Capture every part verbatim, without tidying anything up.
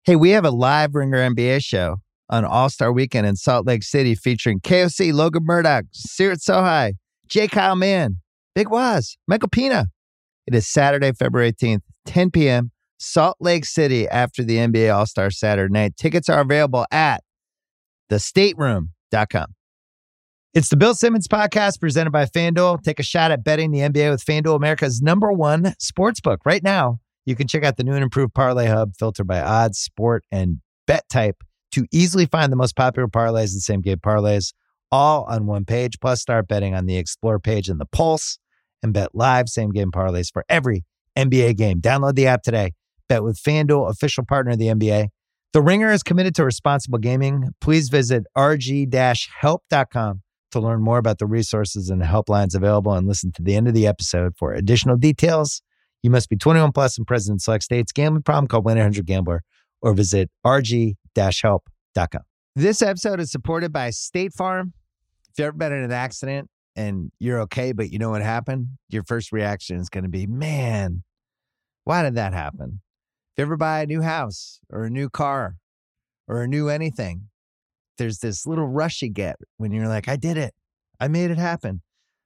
Hey, we have a live Ringer N B A show on All-Star Weekend in Salt Lake City featuring K O C, Logan Murdoch, Sirit Sohai, J. Kyle Mann, Big Waz, Michael Pina. It is Saturday, February eighteenth, ten p.m., Salt Lake City after the N B A All-Star Saturday night. Tickets are available at the stateroom dot com. It's the Bill Simmons Podcast presented by FanDuel. Take a shot at betting the N B A with FanDuel, America's number one sportsbook. Right now, you can check out the new and improved Parlay Hub filtered by odds, sport, and bet type to easily find the most popular parlays and same-game parlays all on one page. Plus, start betting on the Explore page and the Pulse and bet live same-game parlays for every N B A game. Download the app today. Bet with FanDuel, official partner of the N B A. The Ringer is committed to responsible gaming. Please visit r g dash help dot com to learn more about the resources and helplines available and listen to the end of the episode for additional details. You must be twenty-one plus and present in select states. Gambling problem? Call one eight hundred gambler or visit r g dash help dot com. This episode is supported by State Farm. If you've ever been in an accident and you're okay, but you know what happened, your first reaction is going to be, man, why did that happen? If you ever buy a new house or a new car or a new anything, there's this little rush you get when you're like, I did it. I made it happen.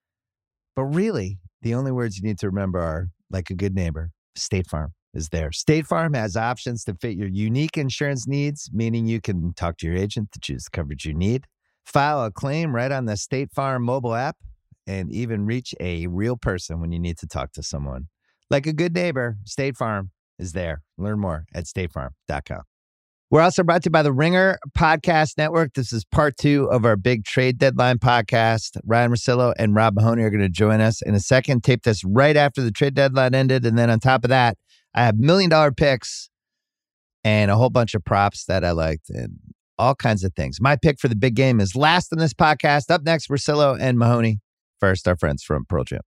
But really, the only words you need to remember are, like a good neighbor, State Farm is there. State Farm has options to fit your unique insurance needs, meaning you can talk to your agent to choose the coverage you need, file a claim right on the State Farm mobile app, and even reach a real person when you need to talk to someone. Like a good neighbor, State Farm is there. Learn more at state farm dot com. We're also brought to you by the Ringer Podcast Network. This is part two of our big trade deadline podcast. Ryan Russillo and Rob Mahoney are going to join us in a second. Tape this right after the trade deadline ended. And then on top of that, I have million dollar picks and a whole bunch of props that I liked and all kinds of things. My pick for the big game is last in this podcast. Up next, Russillo and Mahoney. First, our friends from Pearl Jam.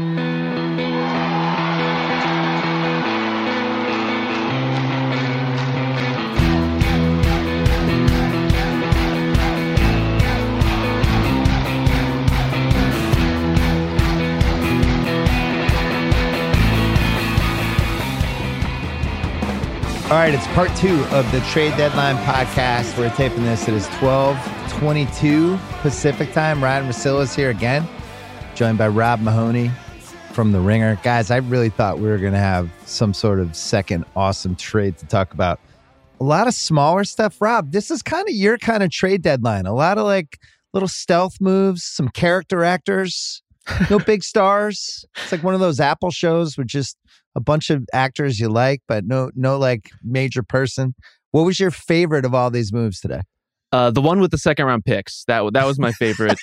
All right, it's part two of the Trade Deadline podcast. We're taping this. It is twelve twenty-two Pacific time. Ryan Russillo is here again, joined by Rob Mahoney from The Ringer. Guys, I really thought we were going to have some sort of second awesome trade to talk about. A lot of smaller stuff. Rob, this is kind of your kind of trade deadline. A lot of like little stealth moves, some character actors, no big stars. It's like one of those Apple shows with just a bunch of actors you like, but no, no like major person. What was your favorite of all these moves today? Uh, the one with the second round picks. That that was my favorite.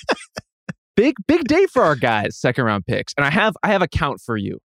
big big day for our guys. Second round picks, and I have I have a count for you.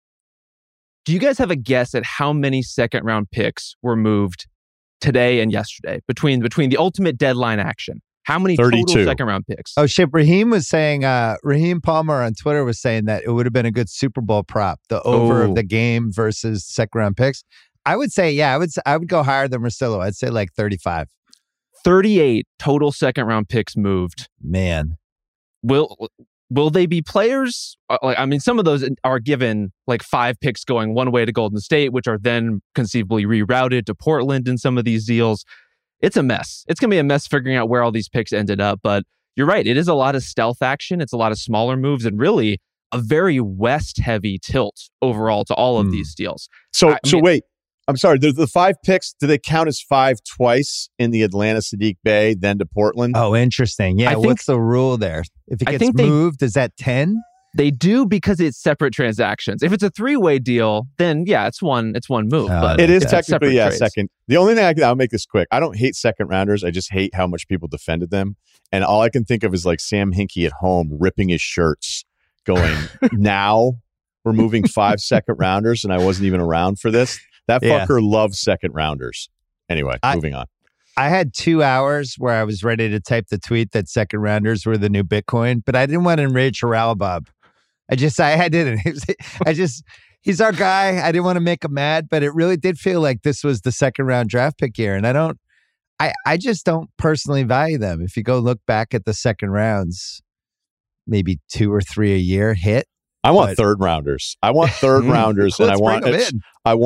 Do you guys have a guess at how many second round picks were moved today and yesterday between between the ultimate deadline action? How many thirty-two total second round picks? Oh shit! Raheem was saying. Uh, Raheem Palmer on Twitter was saying that it would have been a good Super Bowl prop, the over Oh. of the game versus second round picks. I would say, yeah, I would. I would go higher than Russillo. I'd say like thirty-five. thirty-eight total second round picks moved. Man, Will will they be players? Uh, like, I mean, some of those are given like five picks going one way to Golden State, which are then conceivably rerouted to Portland in some of these deals. It's a mess. It's going to be a mess figuring out where all these picks ended up. But you're right. It is a lot of stealth action. It's a lot of smaller moves and really a very West-heavy tilt overall to all of Mm. these deals. So, I so mean- wait. I'm sorry. The, the five picks, do they count as five twice in the Atlanta Sadiq Bey, then to Portland? oh, interesting. Yeah, I think- what's the rule there? If it I gets think they- moved, is that ten? They do because it's separate transactions. If it's a three-way deal, then yeah, it's one it's one move. Oh, but It is it's technically, separate yeah, trades. second. The only thing I can, I'll make this quick. I don't hate second rounders. I just hate how much people defended them. And all I can think of is like Sam Hinkie at home ripping his shirts, going, now we're moving five second rounders and I wasn't even around for this. That Yeah. fucker loves second rounders. Anyway, I- moving on. I had two hours where I was ready to type the tweet that second rounders were the new Bitcoin, but I didn't want to enrage Haralabob. I just, I, I didn't. It was- I just, he's our guy. I didn't want to make him mad, but it really did feel like this was the second round draft pick year. And I don't, I, I just don't personally value them. If you go look back at the second rounds, maybe two or three a year hit. I want But- third rounders. I want third rounders, and I Let's want bring 'em it's- in. I want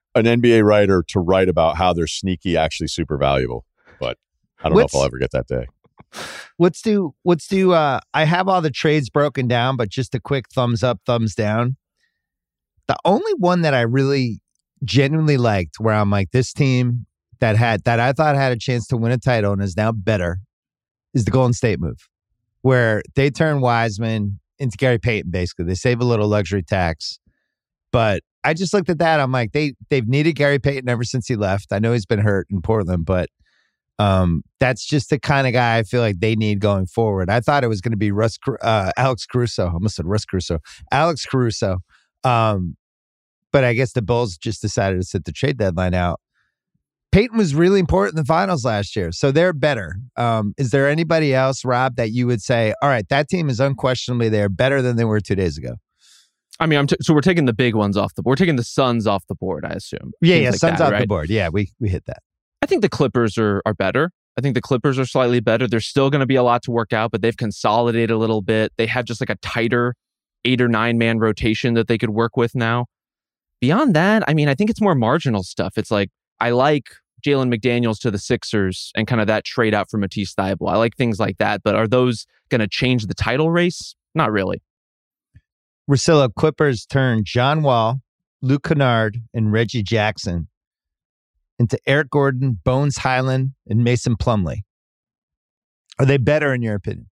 an N B A writer to write about how they're sneaky actually super valuable. But I don't What's, know if I'll ever get that day. Let's do, let's do, uh, I have all the trades broken down, but just a quick thumbs up, thumbs down. The only one that I really genuinely liked where I'm like, this team that had, that I thought had a chance to win a title and is now better is the Golden State move, where they turn Wiseman into Gary Payton, basically. They save a little luxury tax. But I just looked at that. I'm like, they, they've needed Gary Payton ever since he left. I know he's been hurt in Portland, but um, that's just the kind of guy I feel like they need going forward. I thought it was going to be Russ, uh, Alex Caruso. I almost said Russ Caruso. Alex Caruso. Um, but I guess the Bulls just decided to sit the trade deadline out. Peyton was really important in the finals last year, so they're better. Um, is there anybody else, Rob, that you would say, all right, that team is unquestionably they're better than they were two days ago? I mean, I'm t- so we're taking the big ones off the board. We're taking the Suns off the board, I assume. Yeah, Things yeah, like Suns that, off right? the board. Yeah, we we hit that. I think the Clippers are are better. I think the Clippers are slightly better. There's still going to be a lot to work out, but they've consolidated a little bit. They have just like a tighter eight or nine man rotation that they could work with now. Beyond that, I mean, I think it's more marginal stuff. It's like, I like Jalen McDaniels to the Sixers and kind of that trade out for Matisse Thybulle. I like things like that, but are those going to change the title race? Not really. Russillo, Clippers turn John Wall, Luke Kennard, and Reggie Jackson into Eric Gordon, Bones Highland, and Mason Plumlee. Are they better in your opinion?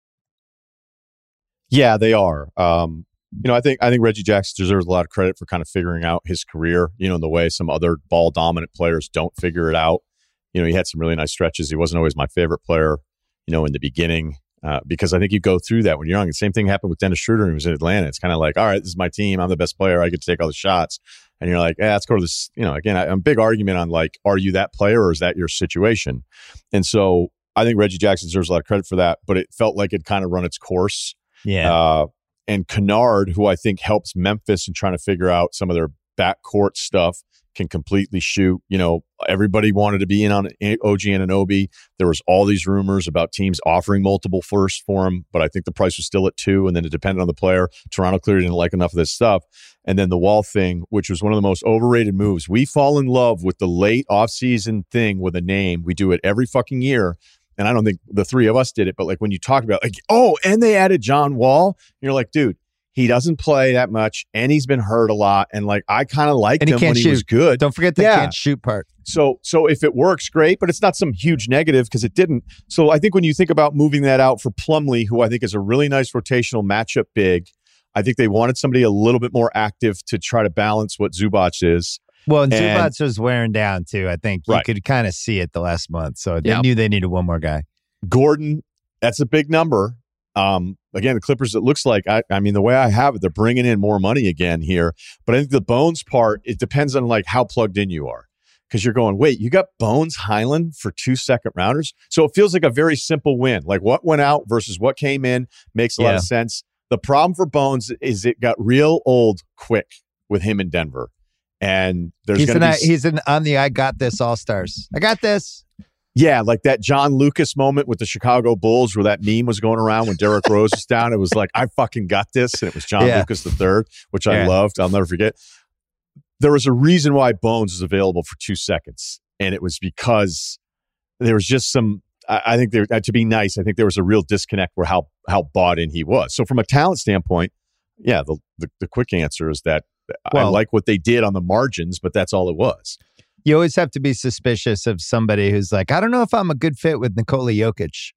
Yeah, they are. Um, you know, I think I think Reggie Jackson deserves a lot of credit for kind of figuring out his career, you know, in the way some other ball dominant players don't figure it out. You know, he had some really nice stretches. He wasn't always my favorite player, you know, in the beginning, uh, because I think you go through that when you're young. The same thing happened with Dennis Schroeder when he was in Atlanta. It's kind of like, all right, this is my team. I'm the best player. I get to take all the shots. And you're like, yeah, let's go to this. You know, again, I, I'm a big argument on like, are you that player or is that your situation? And so I think Reggie Jackson deserves a lot of credit for that, but it felt like it kind of run its course. Yeah. Uh, and Kennard, who I think helps Memphis in trying to figure out some of their backcourt stuff, can completely shoot. You know, everybody wanted to be in on O G Anunoby. There was all these rumors about teams offering multiple firsts for him, but I think the price was still at two, and then it depended on the player. Toronto clearly didn't like enough of this stuff. And then the Wall thing, which was one of the most overrated moves. We fall in love with the late offseason thing with a name. We do it every fucking year. And I don't think the three of us did it, but like when you talk about like, oh, and they added John Wall, you're like, dude, he doesn't play that much and he's been hurt a lot. And like, I kind of liked and he him can't when he shoot. was good. Don't forget the Yeah. can't shoot part. So, so if it works, great, but it's not some huge negative because it didn't. So I think when you think about moving that out for Plumlee, who I think is a really nice rotational matchup big, I think they wanted somebody a little bit more active to try to balance what Zubac is. Well, and, And- Zubac was wearing down too. I think you Right. could kind of see it the last month. So they Yeah. knew they needed one more guy. Gordon, that's a big number. Um, again, the Clippers, it looks like, I, I mean, the way I have it, they're bringing in more money again here. But I think the Bones part, it depends on like how plugged in you are. Because you're going, wait, you got Bones Highland for two second rounders? So it feels like a very simple win. Like what went out versus what came in makes a lot Yeah. of sense. The problem for Bones is it got real old quick with him in Denver. And there's He's going an, to be... he's an on the I got this all stars. I got this. Yeah, like that John Lucas moment with the Chicago Bulls where that meme was going around when Derrick Rose was down. It was like, I fucking got this. And it was John Yeah. Lucas the third, which I Yeah. loved. I'll never forget. There was a reason why Bones was available for two seconds. And it was because there was just some, I, I think there, uh, to be nice, I think there was a real disconnect where how, how bought in he was. So from a talent standpoint, yeah, the, the, the quick answer is that I Well- like what they did on the margins, but that's all it was. You always have to be suspicious of somebody who's like, I don't know if I'm a good fit with Nikola Jokic.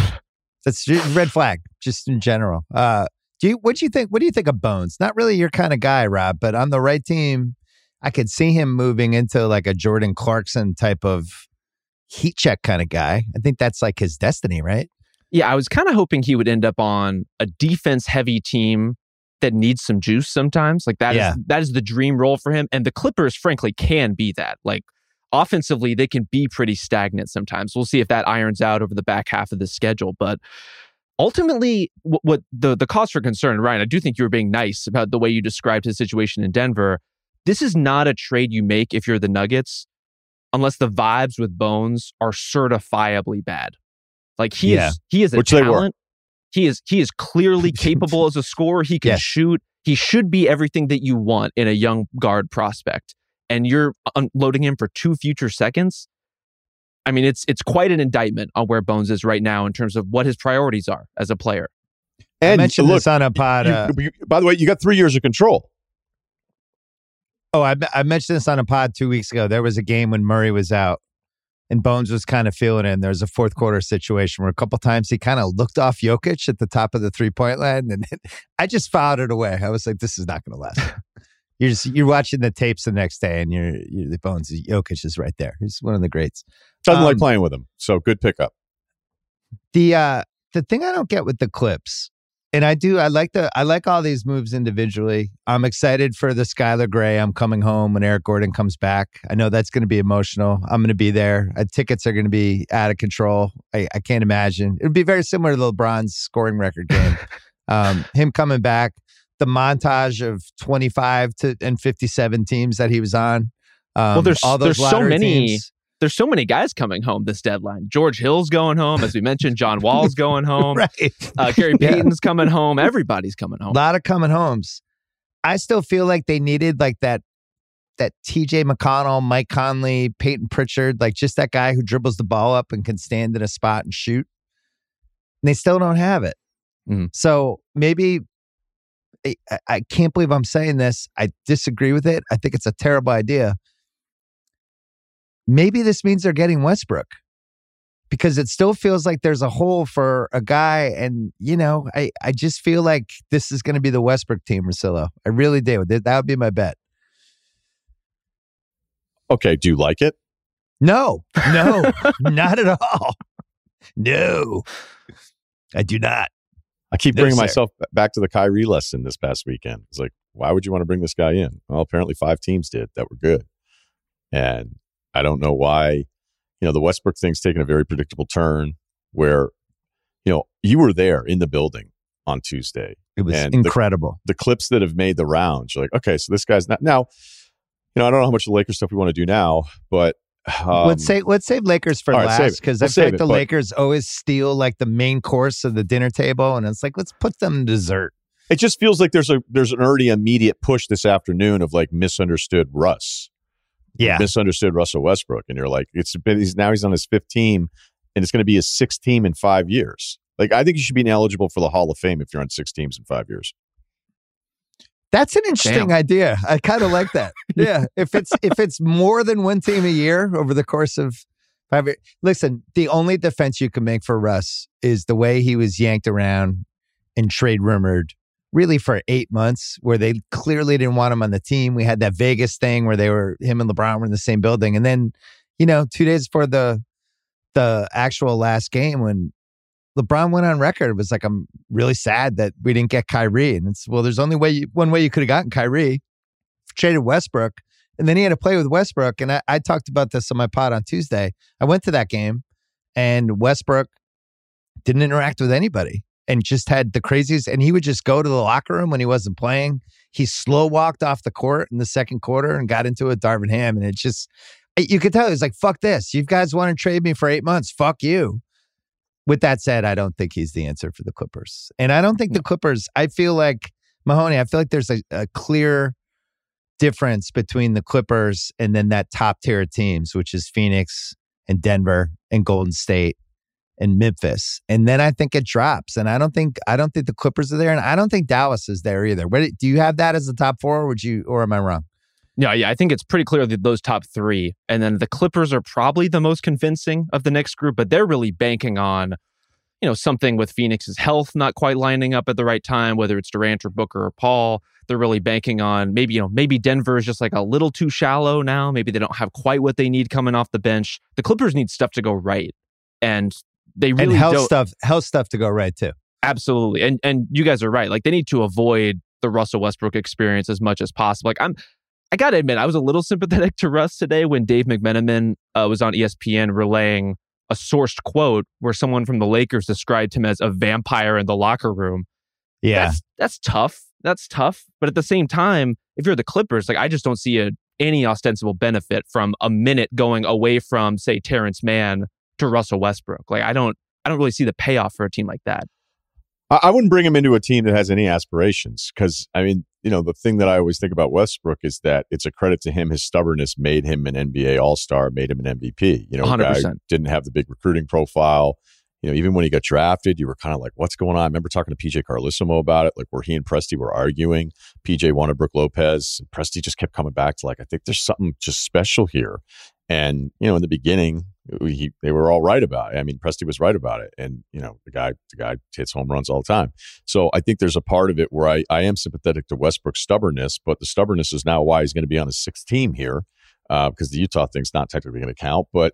That's just red flag, just in general. Uh, do you? What do you think? What do you think of Bones? Not really your kind of guy, Rob, but on the right team, I could see him moving into like a Jordan Clarkson type of heat check kind of guy. I think that's like his destiny, right? Yeah, I was kind of hoping he would end up on a defense-heavy team that needs some juice sometimes. Like that Yeah. is that is the dream role for him. And the Clippers, frankly, can be that. Like offensively, they can be pretty stagnant sometimes. We'll see if that irons out over the back half of the schedule. But ultimately, what, what the, the cause for concern, Ryan, I do think you were being nice about the way you described his situation in Denver. This is not a trade you make if you're the Nuggets unless the vibes with Bones are certifiably bad. Like he Yeah. is he is a Which they were. talent. He is he is clearly capable as a scorer. He can Yeah. shoot. He should be everything that you want in a young guard prospect. and you're unloading him for two future seconds. I mean, it's it's quite an indictment on where Bones is right now in terms of what his priorities are as a player. And I mentioned look, this on a pod. Uh, you, you, by the way, you got three years of control. Oh, I, I mentioned this on a pod two weeks ago. There was a game when Murray was out and Bones was kind of feeling it. And there was a fourth quarter situation where a couple times he kind of looked off Jokic at the top of the three-point line. And I just filed it away. I was like, this is not going to last. You're just, you're watching the tapes the next day and you're, you're the Bones, Jokic is right there. He's one of the greats. Doesn't um, like playing with him. So good pickup. The, uh, the thing I don't get with the Clips, and I do, I like the, I like all these moves individually. I'm excited for the Skylar Gray. I'm coming home when Eric Gordon comes back. I know that's going to be emotional. I'm going to be there. Uh, tickets are going to be out of control. I, I can't imagine. It would be very similar to LeBron's scoring record game. um, him coming back, the montage of twenty-five to and fifty-seven teams that he was on. Um, well, there's all those there's so many. Teams. There's so many guys coming home this deadline. George Hill's going home, as we mentioned. John Wall's going home. Right. Uh, Gary Payton's yeah. coming home. Everybody's coming home. A lot of coming homes. I still feel like they needed like that that T J McConnell, Mike Conley, Peyton Pritchard, like just that guy who dribbles the ball up and can stand in a spot and shoot. And they still don't have it. Mm-hmm. So maybe I, I can't believe I'm saying this. I disagree with it. I think it's a terrible idea. Maybe this means they're getting Westbrook because it still feels like there's a hole for a guy. And, you know, I, I just feel like this is going to be the Westbrook team, Russillo. I really do. That would be my bet. Okay. Do you like it? No, no, not at all. No, I do not. I keep no, bringing sir. myself back to the Kyrie lesson this past weekend. It's like, why would you want to bring this guy in? Well, apparently five teams did that were good. And I don't know why, you know, the Westbrook thing's taken a very predictable turn where, you know, you were there in the building on Tuesday. It was and incredible. The, the clips that have made the rounds, you're like, okay, so this guy's not now, you know, I don't know how much of the Lakers stuff we want to do now, but um, let's say let's save Lakers for right, last because we'll I feel like it, the but, Lakers always steal like the main course of the dinner table, and it's like let's put them in dessert. It just feels like there's a there's an already immediate push this afternoon of like misunderstood Russ. Yeah, misunderstood Russell Westbrook, and you're like, it's been he's now he's on his fifth team, and it's going to be his sixth team in five years. Like, I think you should be ineligible for the Hall of Fame if you're on six teams in five years. That's an interesting Damn. idea. I kind of like that. Yeah, if it's if it's more than one team a year over the course of five years. Listen, the only defense you can make for Russ is the way he was yanked around and trade rumored. Really for eight months where they clearly didn't want him on the team. We had that Vegas thing where they were, him and LeBron were in the same building. And then, you know, two days before the, the actual last game when LeBron went on record, it was like, I'm really sad that we didn't get Kyrie. And it's, well, there's only way you, one way you could have gotten Kyrie, traded Westbrook. And then he had to play with Westbrook. And I, I talked about this on my pod on Tuesday. I went to that game and Westbrook didn't interact with anybody. And just had the craziest, and he would just go to the locker room when he wasn't playing. He slow walked off the court in the second quarter and got into it with Darvin Ham. And it just, you could tell he was like, fuck this. You guys want to trade me for eight months. Fuck you. With that said, I don't think he's the answer for the Clippers. And I don't think the Clippers, I feel like, Mahoney, I feel like there's a, a clear difference between the Clippers and then that top tier of teams, which is Phoenix and Denver and Golden State and Memphis. And then I think it drops. And I don't think I don't think the Clippers are there. And I don't think Dallas is there either. Where, do you have that as the top four or would you or am I wrong? No, yeah, I think it's pretty clear that those top three. And then the Clippers are probably the most convincing of the next group, but they're really banking on, you know, something with Phoenix's health not quite lining up at the right time, whether it's Durant or Booker or Paul. They're really banking on maybe, you know, maybe Denver is just like a little too shallow now. Maybe they don't have quite what they need coming off the bench. The Clippers need stuff to go right. And they really and health don't. stuff, health stuff to go right too. Absolutely. And and you guys are right. Like they need to avoid the Russell Westbrook experience as much as possible. Like I'm, I got to admit, I was a little sympathetic to Russ today when Dave McMenamin uh, was on E S P N relaying a sourced quote where someone from the Lakers described him as a vampire in the locker room. Yeah. That's, that's tough. That's tough. But at the same time, if you're the Clippers, like I just don't see a, any ostensible benefit from a minute going away from, say, Terrence Mann to Russell Westbrook. Like I don't, I don't really see the payoff for a team like that. I, I wouldn't bring him into a team that has any aspirations because, I mean, you know, the thing that I always think about Westbrook is that it's a credit to him. His stubbornness made him an N B A All-Star, made him an M V P. You know, one hundred percent. Guy didn't have the big recruiting profile. You know, even when he got drafted, you were kind of like, what's going on? I remember talking to P J Carlesimo about it, like where he and Presti were arguing. P J wanted Brook Lopez, and Presti just kept coming back to like, I think there's something just special here. And, you know, in the beginning, he, they were all right about it. I mean, Presti was right about it. And, you know, the guy the guy hits home runs all the time. So I think there's a part of it where I, I am sympathetic to Westbrook's stubbornness, but the stubbornness is now why he's going to be on his sixth team here uh, because the Utah thing's not technically going to count. But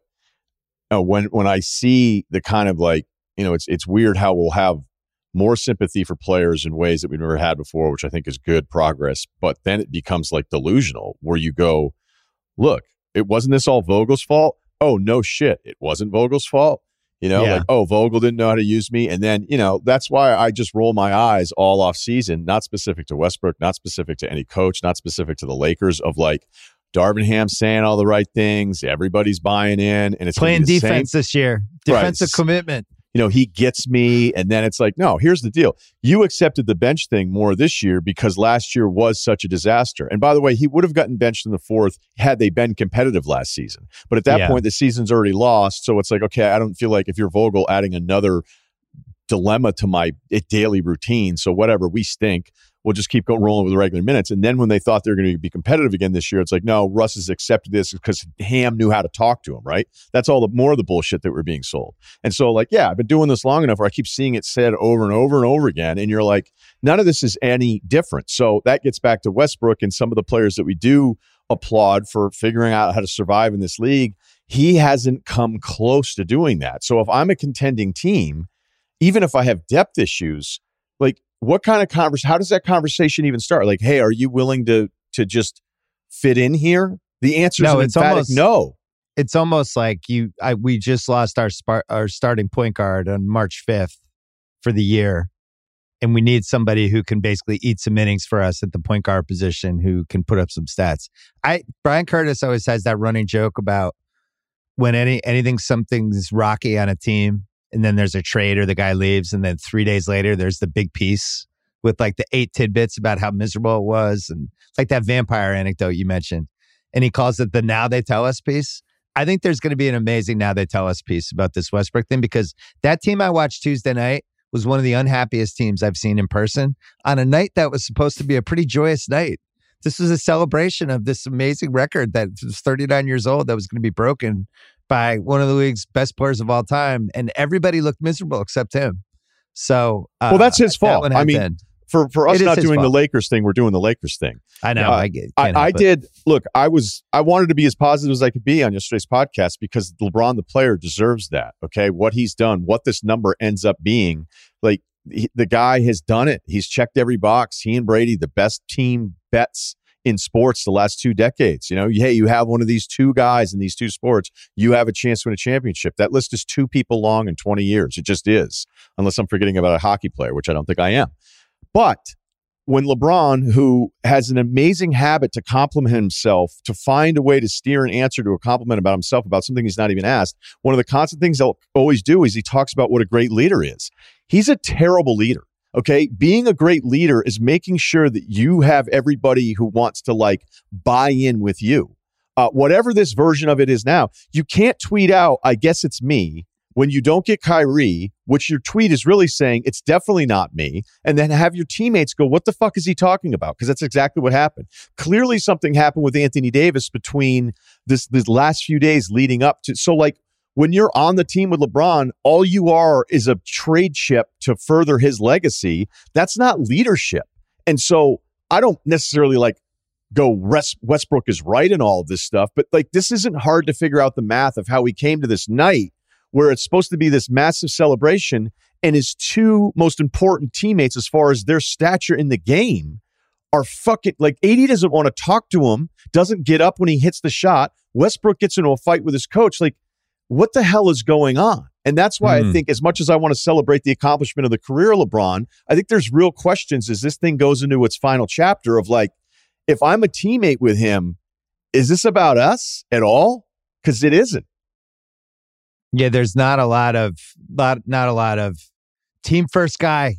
uh, when when I see the kind of like, you know, it's it's weird how we'll have more sympathy for players in ways that we've never had before, which I think is good progress. But then it becomes like delusional where you go, look, it wasn't this all Vogel's fault? Oh, no shit. It wasn't Vogel's fault. You know, Yeah. like, oh, Vogel didn't know how to use me. And then, you know, that's why I just roll my eyes all off season, not specific to Westbrook, not specific to any coach, not specific to the Lakers of like Darvin Ham saying all the right things. Everybody's buying in. And it's Playing the defense same. this year. Defensive Right. commitment. You know, he gets me. And then it's like, no, here's the deal. You accepted the bench thing more this year because last year was such a disaster. And by the way, he would have gotten benched in the fourth had they been competitive last season. But at that Yeah. point, the season's already lost. So it's like, okay, I don't feel like if you're Vogel adding another dilemma to my daily routine. So whatever, we stink. We'll just keep going rolling with the regular minutes. And then when they thought they were going to be competitive again this year, it's like, no, Russ has accepted this because Ham knew how to talk to him, right? That's all the more of the bullshit that we're being sold. And so like, yeah, I've been doing this long enough where I keep seeing it said over and over and over again. And you're like, none of this is any different. So that gets back to Westbrook and some of the players that we do applaud for figuring out how to survive in this league. He hasn't come close to doing that. So if I'm a contending team, even if I have depth issues, like, what kind of conversation, how does that conversation even start? Like, hey, are you willing to to just fit in here? The answer is No, an it's emphatic almost- no. It's almost like you. I, we just lost our spar, our starting point guard on March fifth for the year, and we need somebody who can basically eat some innings for us at the point guard position, who can put up some stats. I Brian Curtis always has that running joke about when any anything something's rocky on a team, and then there's a trade or the guy leaves, and then three days later there's the big piece with like the eight tidbits about how miserable it was, and like that vampire anecdote you mentioned. And he calls it the now they tell us piece. I think there's going to be an amazing now they tell us piece about this Westbrook thing, because that team I watched Tuesday night was one of the unhappiest teams I've seen in person on a night that was supposed to be a pretty joyous night. This was a celebration of this amazing record that was thirty-nine years old that was going to be broken by one of the league's best players of all time. And everybody looked miserable except him. So, uh, Well, that's his that fault. one I had mean, to end. For for us It is not his doing the fault. Lakers thing, we're doing the Lakers thing. I know. Uh, I get. I, can't I help it. did. Look, I was. I wanted to be as positive as I could be on yesterday's podcast because LeBron, the player, deserves that. Okay, what he's done, what this number ends up being, like he, the guy has done it. He's checked every box. He and Brady, the best team bets in sports the last two decades. You know, hey, you have one of these two guys in these two sports, you have a chance to win a championship. That list is two people long in twenty years. It just is, unless I'm forgetting about a hockey player, which I don't think I am. But when LeBron, who has an amazing habit to compliment himself, to find a way to steer an answer to a compliment about himself, about something he's not even asked, one of the constant things he'll always do is he talks about what a great leader is. He's a terrible leader. Okay. Being a great leader is making sure that you have everybody who wants to like buy in with you. Uh, whatever this version of it is now, you can't tweet out, I guess it's me, when you don't get Kyrie, which your tweet is really saying it's definitely not me, and then have your teammates go, what the fuck is he talking about? Because that's exactly what happened. Clearly something happened with Anthony Davis between this, this last few days leading up to, so like, when you're on the team with LeBron, all you are is a trade chip to further his legacy. That's not leadership. And so I don't necessarily like go Westbrook is right in all of this stuff, but like this isn't hard to figure out the math of how we came to this night where it's supposed to be this massive celebration and his two most important teammates as far as their stature in the game are fucking like A D doesn't want to talk to him, doesn't get up when he hits the shot. Westbrook gets into a fight with his coach. Like, what the hell is going on? And that's why mm. I think as much as I want to celebrate the accomplishment of the career of LeBron, I think there's real questions as this thing goes into its final chapter of like, if I'm a teammate with him, is this about us at all? Because it isn't. Yeah, there's not a lot of, lot, not a lot of team first guy.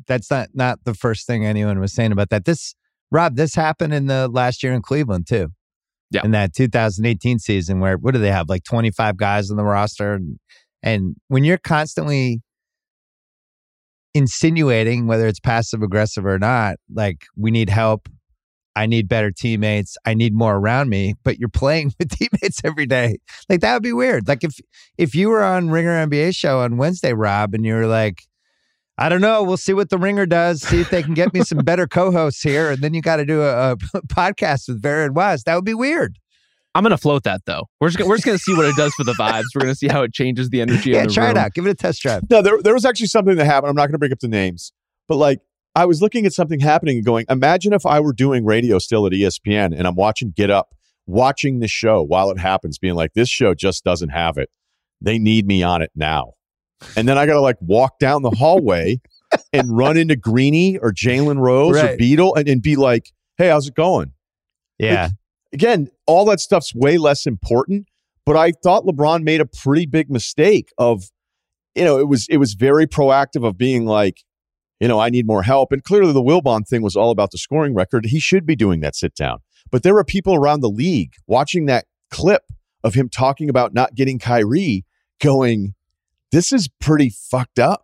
That's not not the first thing anyone was saying about that. This, Rob, this happened in the last year in Cleveland too. Yeah. In that two thousand eighteen season where, what do they have? Like twenty-five guys on the roster. And, and when you're constantly insinuating, whether it's passive aggressive or not, like, we need help. I need better teammates. I need more around me, but you're playing with teammates every day. Like, that would be weird. Like if, if you were on Ringer N B A show on Wednesday, Rob, and you were like, I don't know. We'll see what the Ringer does. See if they can get me some better co-hosts here. And then you got to do a, a podcast with Vera and Wes. That would be weird. I'm going to float that, though. We're just, we're just going to see what it does for the vibes. We're going to see how it changes the energy yeah, in the try room. it out. Give it a test drive. No, there, there was actually something that happened. I'm not going to bring up the names, but like, I was looking at something happening and going, imagine if I were doing radio still at E S P N and I'm watching Get Up, watching the show while it happens, being like, this show just doesn't have it. They need me on it now. And then I got to like walk down the hallway and run into Greeny or Jalen Rose right. or Beetle and, and be like, hey, how's it going? Yeah. Like, again, all that stuff's way less important, but I thought LeBron made a pretty big mistake of, you know, it was it was very proactive of being like, you know, I need more help. And clearly the Wilbon thing was all about the scoring record. He should be doing that sit down. But there are people around the league watching that clip of him talking about not getting Kyrie going, this is pretty fucked up.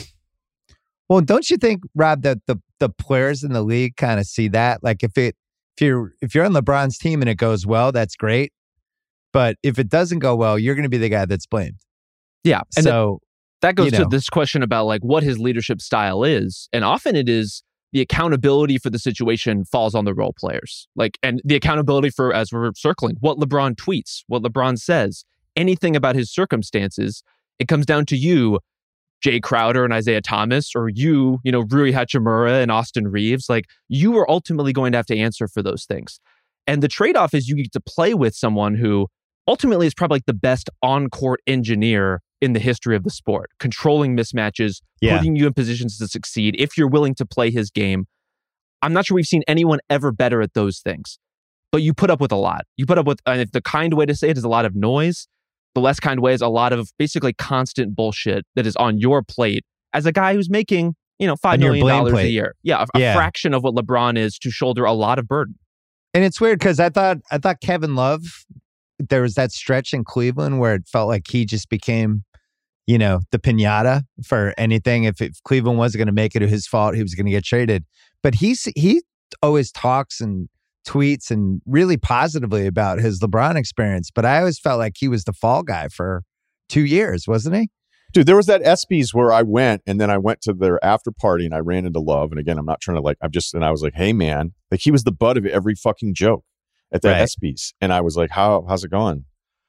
Well, don't you think, Rob, that the the players in the league kind of see that? Like if it if you're if you're on LeBron's team and it goes well, that's great. But if it doesn't go well, you're going to be the guy that's blamed. Yeah. And so that, that goes you to know. this question about like what his leadership style is. And often it is the accountability for the situation falls on the role players. Like, and the accountability for, as we're circling, what LeBron tweets, what LeBron says, anything about his circumstances, it comes down to you, Jay Crowder and Isaiah Thomas, or you, you know, Rui Hachimura and Austin Reeves. Like, you are ultimately going to have to answer for those things. And the trade-off is you get to play with someone who ultimately is probably like the best on-court engineer in the history of the sport, controlling mismatches, Yeah. putting you in positions to succeed if you're willing to play his game. I'm not sure we've seen anyone ever better at those things, but you put up with a lot. You put up with, and if the kind way to say it is a lot of noise, the less kind way is a lot of basically constant bullshit that is on your plate as a guy who's making, you know, five On your million blame dollars a plate. year. Yeah, a, a Yeah. fraction of what LeBron is to shoulder a lot of burden. And it's weird because I thought I thought Kevin Love, there was that stretch in Cleveland where it felt like he just became, you know, the piñata for anything. If, if Cleveland wasn't going to make it his fault, he was going to get traded. But he's he always talks and tweets and really positively about his LeBron experience. But I always felt like he was the fall guy for two years, wasn't he? Dude, there was that ESPYs where I went and then I went to their after party and I ran into Love. And again, I'm not trying to like, I'm just, and I was like, hey man, like he was the butt of every fucking joke at that Right. ESPYs. And I was like, how, how's it going?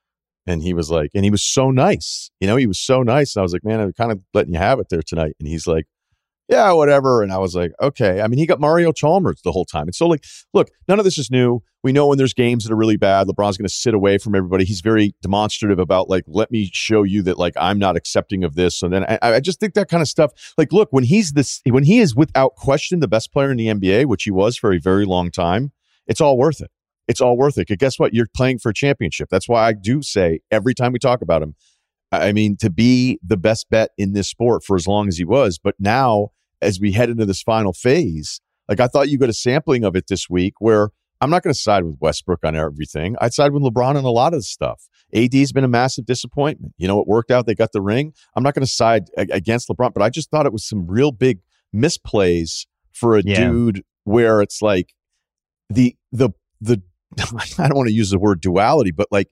And he was like, and he was so nice, you know, he was so nice. And I was like, man, I'm kind of letting you have it there tonight. And he's like, yeah, whatever. And I was like, okay. I mean, he got Mario Chalmers the whole time. And so like, look, none of this is new. We know when there's games that are really bad, LeBron's going to sit away from everybody. He's very demonstrative about like, let me show you that like, I'm not accepting of this. And then I, I just think that kind of stuff, like, look, when he's this, when he is without question the best player in the N B A, which he was for a very long time, it's all worth it. It's all worth it. Because guess what? You're playing for a championship. That's why I do say every time we talk about him, I mean, to be the best bet in this sport for as long as he was. But now, as we head into this final phase, like I thought you got a sampling of it this week where I'm not going to side with Westbrook on everything. I'd side with LeBron on a lot of the stuff. A D's been a massive disappointment. You know, it worked out. They got the ring. I'm not going to side a- against LeBron, but I just thought it was some real big misplays for a Yeah. dude where it's like the, the, the, I don't want to use the word duality, but like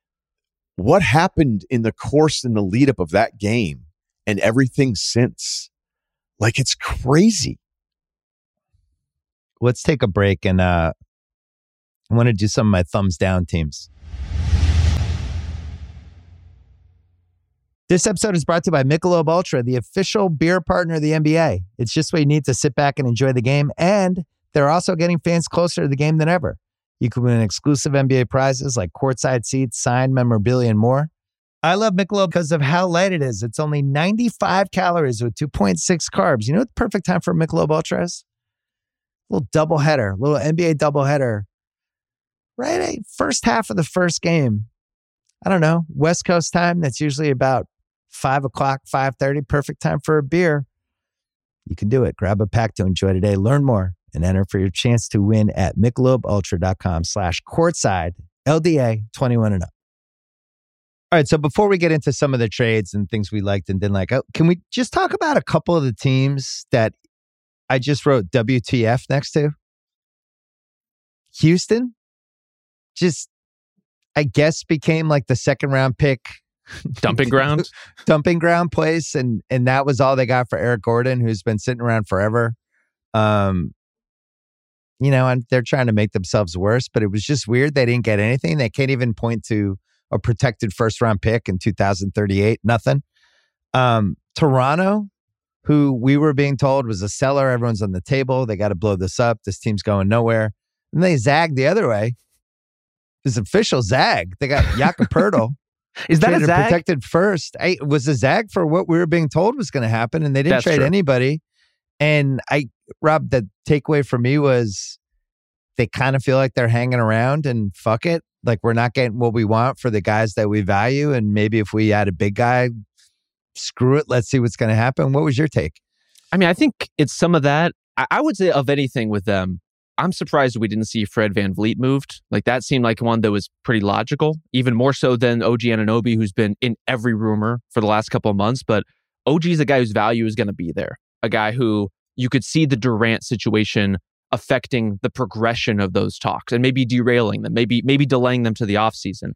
what happened in the course and the lead up of that game and everything since. Like, it's crazy. Let's take a break and uh, I want to do some of my thumbs down teams. This episode is brought to you by Michelob Ultra, the official beer partner of the N B A. It's just what you need to sit back and enjoy the game, and they're also getting fans closer to the game than ever. You can win exclusive N B A prizes like courtside seats, signed memorabilia, and more. I love Michelob because of how light it is. It's only ninety-five calories with two point six carbs. You know what the perfect time for a Michelob Ultra is? A little doubleheader, little N B A doubleheader. Right, eh, first half of the first game. I don't know, West Coast time. That's usually about five o'clock, five thirty. Perfect time for a beer. You can do it. Grab a pack to enjoy today. Learn more and enter for your chance to win at michelobultra.com slash courtside, L D A twenty-one and up. All right, so before we get into some of the trades and things we liked and didn't like, can we just talk about a couple of the teams that I just wrote W T F next to? Houston just, I guess, became like the second round pick. Dumping ground? Dumping ground place. And and that was all they got for Eric Gordon, who's been sitting around forever. Um, you know, and they're trying to make themselves worse, but it was just weird. They didn't get anything. They can't even point to a protected first round pick in two thousand thirty-eight. Nothing. Um, Toronto, who we were being told was a seller. Everyone's on the table. They got to blow this up. This team's going nowhere. And they zagged the other way. It's official zag. They got Jakob Poeltl. Is that a zag? Protected first. I, it was a zag for what we were being told was going to happen, and they didn't That's trade true. anybody. And I, Rob, the takeaway for me was they kind of feel like they're hanging around and fuck it. Like we're not getting what we want for the guys that we value. And maybe if we add a big guy, screw it. Let's see what's going to happen. What was your take? I mean, I think it's some of that. I, I would say of anything with them, I'm surprised we didn't see Fred VanVleet moved. Like that seemed like one that was pretty logical, even more so than O G Anunoby, who's been in every rumor for the last couple of months. But O G is a guy whose value is going to be there. A guy who you could see the Durant situation affecting the progression of those talks and maybe derailing them, maybe maybe delaying them to the offseason.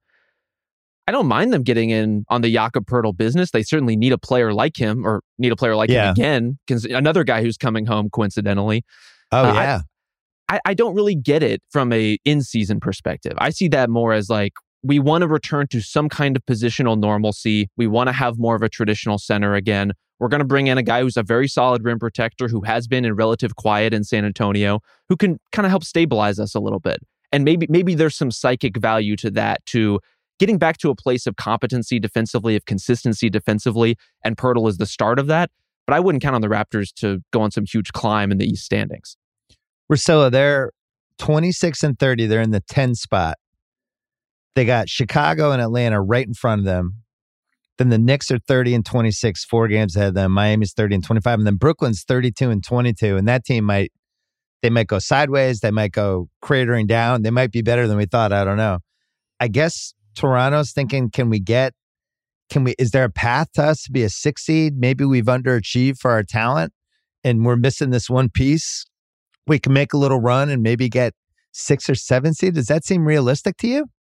I don't mind them getting in on the Jakob Poeltl business. They certainly need a player like him or need a player like yeah. him again. Another guy who's coming home coincidentally. Oh, uh, yeah. I, I, I don't really get it from a in-season perspective. I see that more as like, we want to return to some kind of positional normalcy. We want to have more of a traditional center again. We're going to bring in a guy who's a very solid rim protector, who has been in relative quiet in San Antonio, who can kind of help stabilize us a little bit. And maybe maybe there's some psychic value to that, to getting back to a place of competency defensively, of consistency defensively, and Poeltl is the start of that. But I wouldn't count on the Raptors to go on some huge climb in the East standings. Russillo, they're twenty-six and thirty. They're in the ten spot. They got Chicago and Atlanta right in front of them. Then the Knicks are thirty and twenty-six, four games ahead of them. Miami's thirty and twenty-five. And then Brooklyn's thirty-two and twenty-two. And that team might, they might go sideways. They might go cratering down. They might be better than we thought. I don't know. I guess Toronto's thinking, can we get, can we, is there a path to us to be a six seed? Maybe we've underachieved for our talent and we're missing this one piece. We can make a little run and maybe get six or seven seed. Does that seem realistic to you?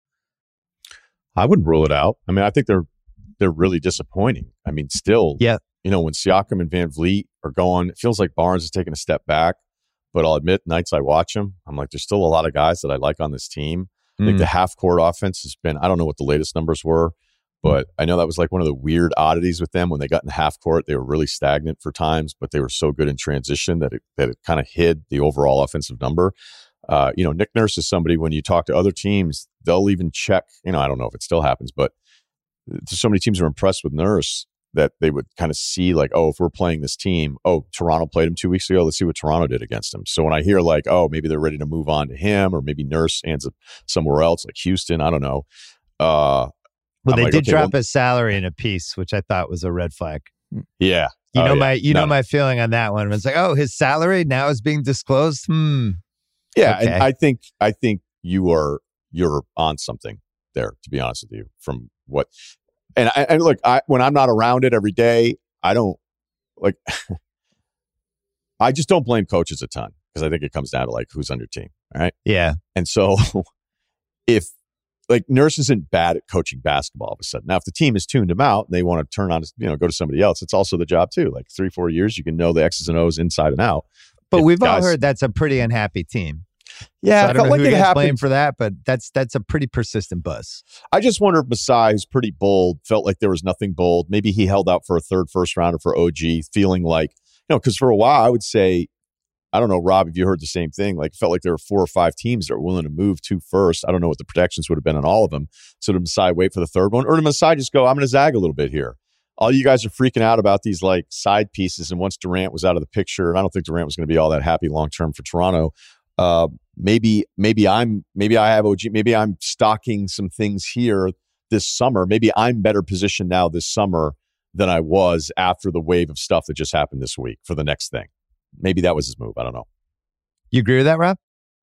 I wouldn't rule it out. I mean, I think they're they're really disappointing. I mean, still, yeah. You know, when Siakam and VanVleet are going, it feels like Barnes is taking a step back. But I'll admit, nights I watch him, I'm like, there's still a lot of guys that I like on this team. I think Mm. the half court offense has been, I don't know what the latest numbers were, but I know that was like one of the weird oddities with them. When they got in the half court, they were really stagnant for times, but they were so good in transition that it, that it kind of hid the overall offensive number. Uh, you know, Nick Nurse is somebody, when you talk to other teams, they'll even check, you know, I don't know if it still happens, but there's so many teams who are impressed with Nurse that they would kind of see like, oh, if we're playing this team, oh, Toronto played him two weeks ago. Let's see what Toronto did against him. So when I hear like, oh, maybe they're ready to move on to him, or maybe Nurse ends up somewhere else, like Houston, I don't know. Uh, Well, I'm they like, did okay, drop well, his salary in a piece, which I thought was a red flag. yeah. You Oh, know yeah. my, you No, know my feeling on that one. It's like, oh, his salary now is being disclosed. Hmm. Yeah, Okay. and I think I think you are you're on something there, to be honest with you. From what, and I and look, I when I'm not around it every day, I don't like. I just don't blame coaches a ton, because I think it comes down to like who's on your team, all right? Yeah. And so, if like Nurse isn't bad at coaching basketball all of a sudden. Now, if the team has tuned him out and they want to turn on, you know, go to somebody else, it's also the job too. Like three, four years, you can know the X's and O's inside and out. But If we've guys, all heard that's a pretty unhappy team. Yeah, So I I don't felt know like who it gets happened. blamed for that, but that's that's a pretty persistent buzz. I just wonder if Masai, who's pretty bold, felt like there was nothing bold. Maybe he held out for a third first rounder for O G, feeling like, you know, because for a while I would say, I don't know, Rob, if you heard the same thing, like it felt like there were four or five teams that were willing to move two first. I don't know what the projections would have been on all of them. So did Masai wait for the third one? Or did Masai just go, I'm going to zag a little bit here? All you guys are freaking out about these like side pieces. And once Durant was out of the picture, and I don't think Durant was going to be all that happy long-term for Toronto, uh, maybe, maybe I'm, maybe I have O G, maybe I'm stocking some things here this summer. Maybe I'm better positioned now this summer than I was after the wave of stuff that just happened this week for the next thing. maybe that was his move. I don't know. You agree with that, Rob?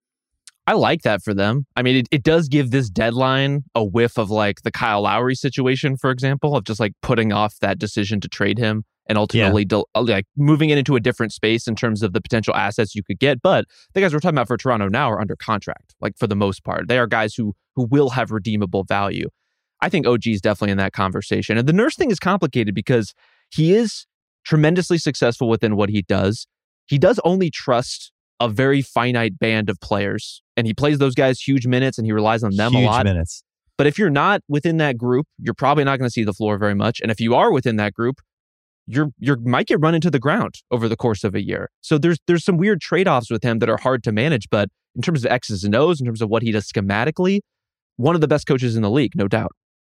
I like that for them. I mean, it, it does give this deadline a whiff of like the Kyle Lowry situation, for example, of just like putting off that decision to trade him and ultimately yeah. del- like moving it into a different space in terms of the potential assets you could get. But the guys we're talking about for Toronto now are under contract, like for the most part. They are guys who who will have redeemable value. I think O G is definitely in that conversation. And the Nurse thing is complicated because he is tremendously successful within what he does. He does only trust a very finite band of players, and he plays those guys huge minutes and he relies on them huge a lot. minutes. But if you're not within that group, you're probably not going to see the floor very much. And if you are within that group, you're you might get run into the ground over the course of a year. So there's there's some weird trade-offs with him that are hard to manage. But in terms of X's and O's, in terms of what he does schematically, one of the best coaches in the league, no doubt.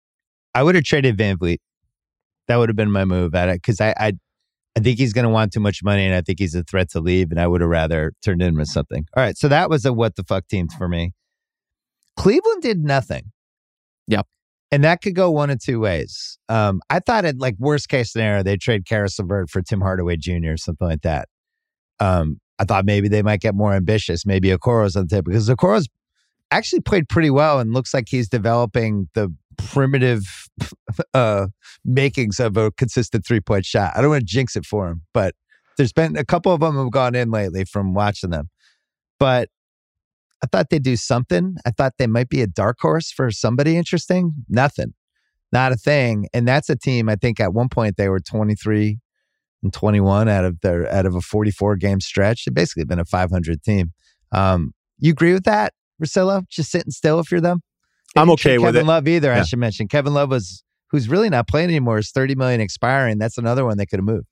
I would have traded VanVleet. That would have been my move at it because I, I I think he's going to want too much money, and I think he's a threat to leave, and I would have rather turned in with something. All right, so that was a what the fuck team for me. Cleveland did nothing. Yep. And that could go one of two ways. Um, I thought at like worst case scenario, they'd trade Karis LeVert for Tim Hardaway Junior or something like that. Um, I thought maybe they might get more ambitious. Maybe Okoro's on the table because Okoro's actually played pretty well and looks like he's developing the primitive uh, makings of a consistent three-point shot. I don't want to jinx it for him, but there's been a couple of them have gone in lately from watching them. But I thought they'd do something. I thought they might be a dark horse for somebody interesting. Nothing. Not a thing. And that's a team, I think at one point they were twenty-three and twenty-one out of their out of a forty-four game stretch. They've basically been a five hundred team. Um, you agree with that, Russillo? Just sitting still if you're them? They I'm didn't okay trade with Kevin it. Love either, Yeah. I should mention. Kevin Love was who's really not playing anymore is thirty million expiring. That's another one they could have moved.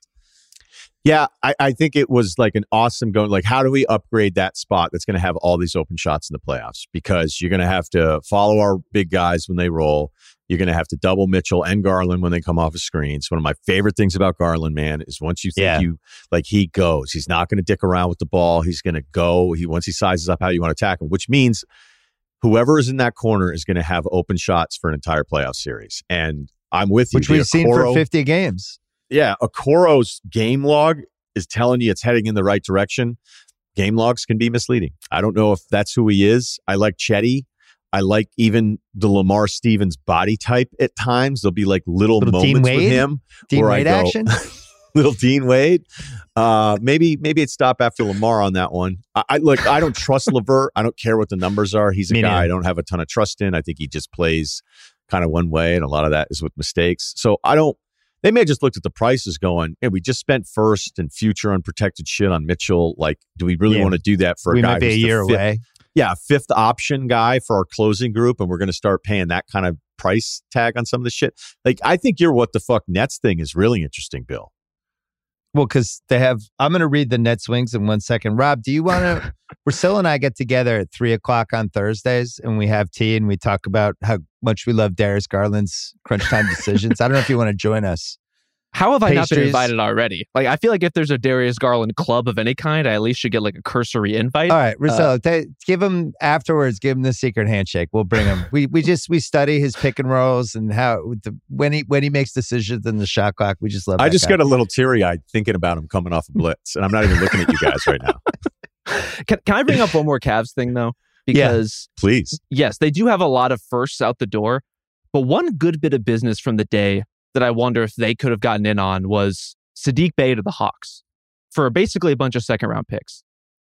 Yeah, I, I think it was like an awesome going, like, how do we upgrade that spot that's going to have all these open shots in the playoffs? Because you're going to have to follow our big guys when they roll. You're going to have to double Mitchell and Garland when they come off of screens. One of my favorite things about Garland, man, is once you think Yeah. you, like, he goes. He's not going to dick around with the ball. He's going to go. He Once he sizes up how you want to attack him, which means whoever is in that corner is going to have open shots for an entire playoff series. And I'm with you. Which The we've seen for Okoro- fifty games. Yeah, Okoro's game log is telling you it's heading in the right direction. Game logs can be misleading. I don't know if that's who he is. I like Chetty. I like even the Lamar Stevens body type at times. There'll be like little, Little Dean moments with Wade? him Dean where Wade I go, action? little Dean Wade. Uh, maybe maybe it'd stop after Lamar on that one. I, I look. I don't trust LeVert. I don't care what the numbers are. He's a Me guy neither. I don't have a ton of trust in. I think he just plays kind of one way, and a lot of that is with mistakes. So I don't. They may have just looked at the prices going, hey, we just spent first and future unprotected shit on Mitchell. Like, do we really Yeah. want to do that for a We guy might be a who's the year fifth- away. Yeah, fifth option guy for our closing group, and we're going to start paying that kind of price tag on some of the shit. Like, I think your what the fuck Nets thing is really interesting, Bill. Well, because they have, I'm going to read the net swings in one second. Rob, do you want to, Priscilla and I get together at three o'clock on Thursdays and we have tea and we talk about how much we love Darius Garland's crunch time decisions. I don't know if you want to join us. How have I not been Pastries. invited already? Like, I feel like if there's a Darius Garland club of any kind, I at least should get like a cursory invite. All right, Priscilla, ta- give him afterwards, give him the secret handshake. We'll bring him. We we just, we study his pick and rolls and how, the, when he when he makes decisions in the shot clock, we just love I that just guy. got a little teary eyed thinking about him coming off a blitz, and I'm not even looking at you guys right now. Can, can I bring up one more Cavs thing though? Because Please. yes, they do have a lot of firsts out the door, but one good bit of business from the day that I wonder if they could have gotten in on was Sadiq Bey to the Hawks for basically a bunch of second round picks.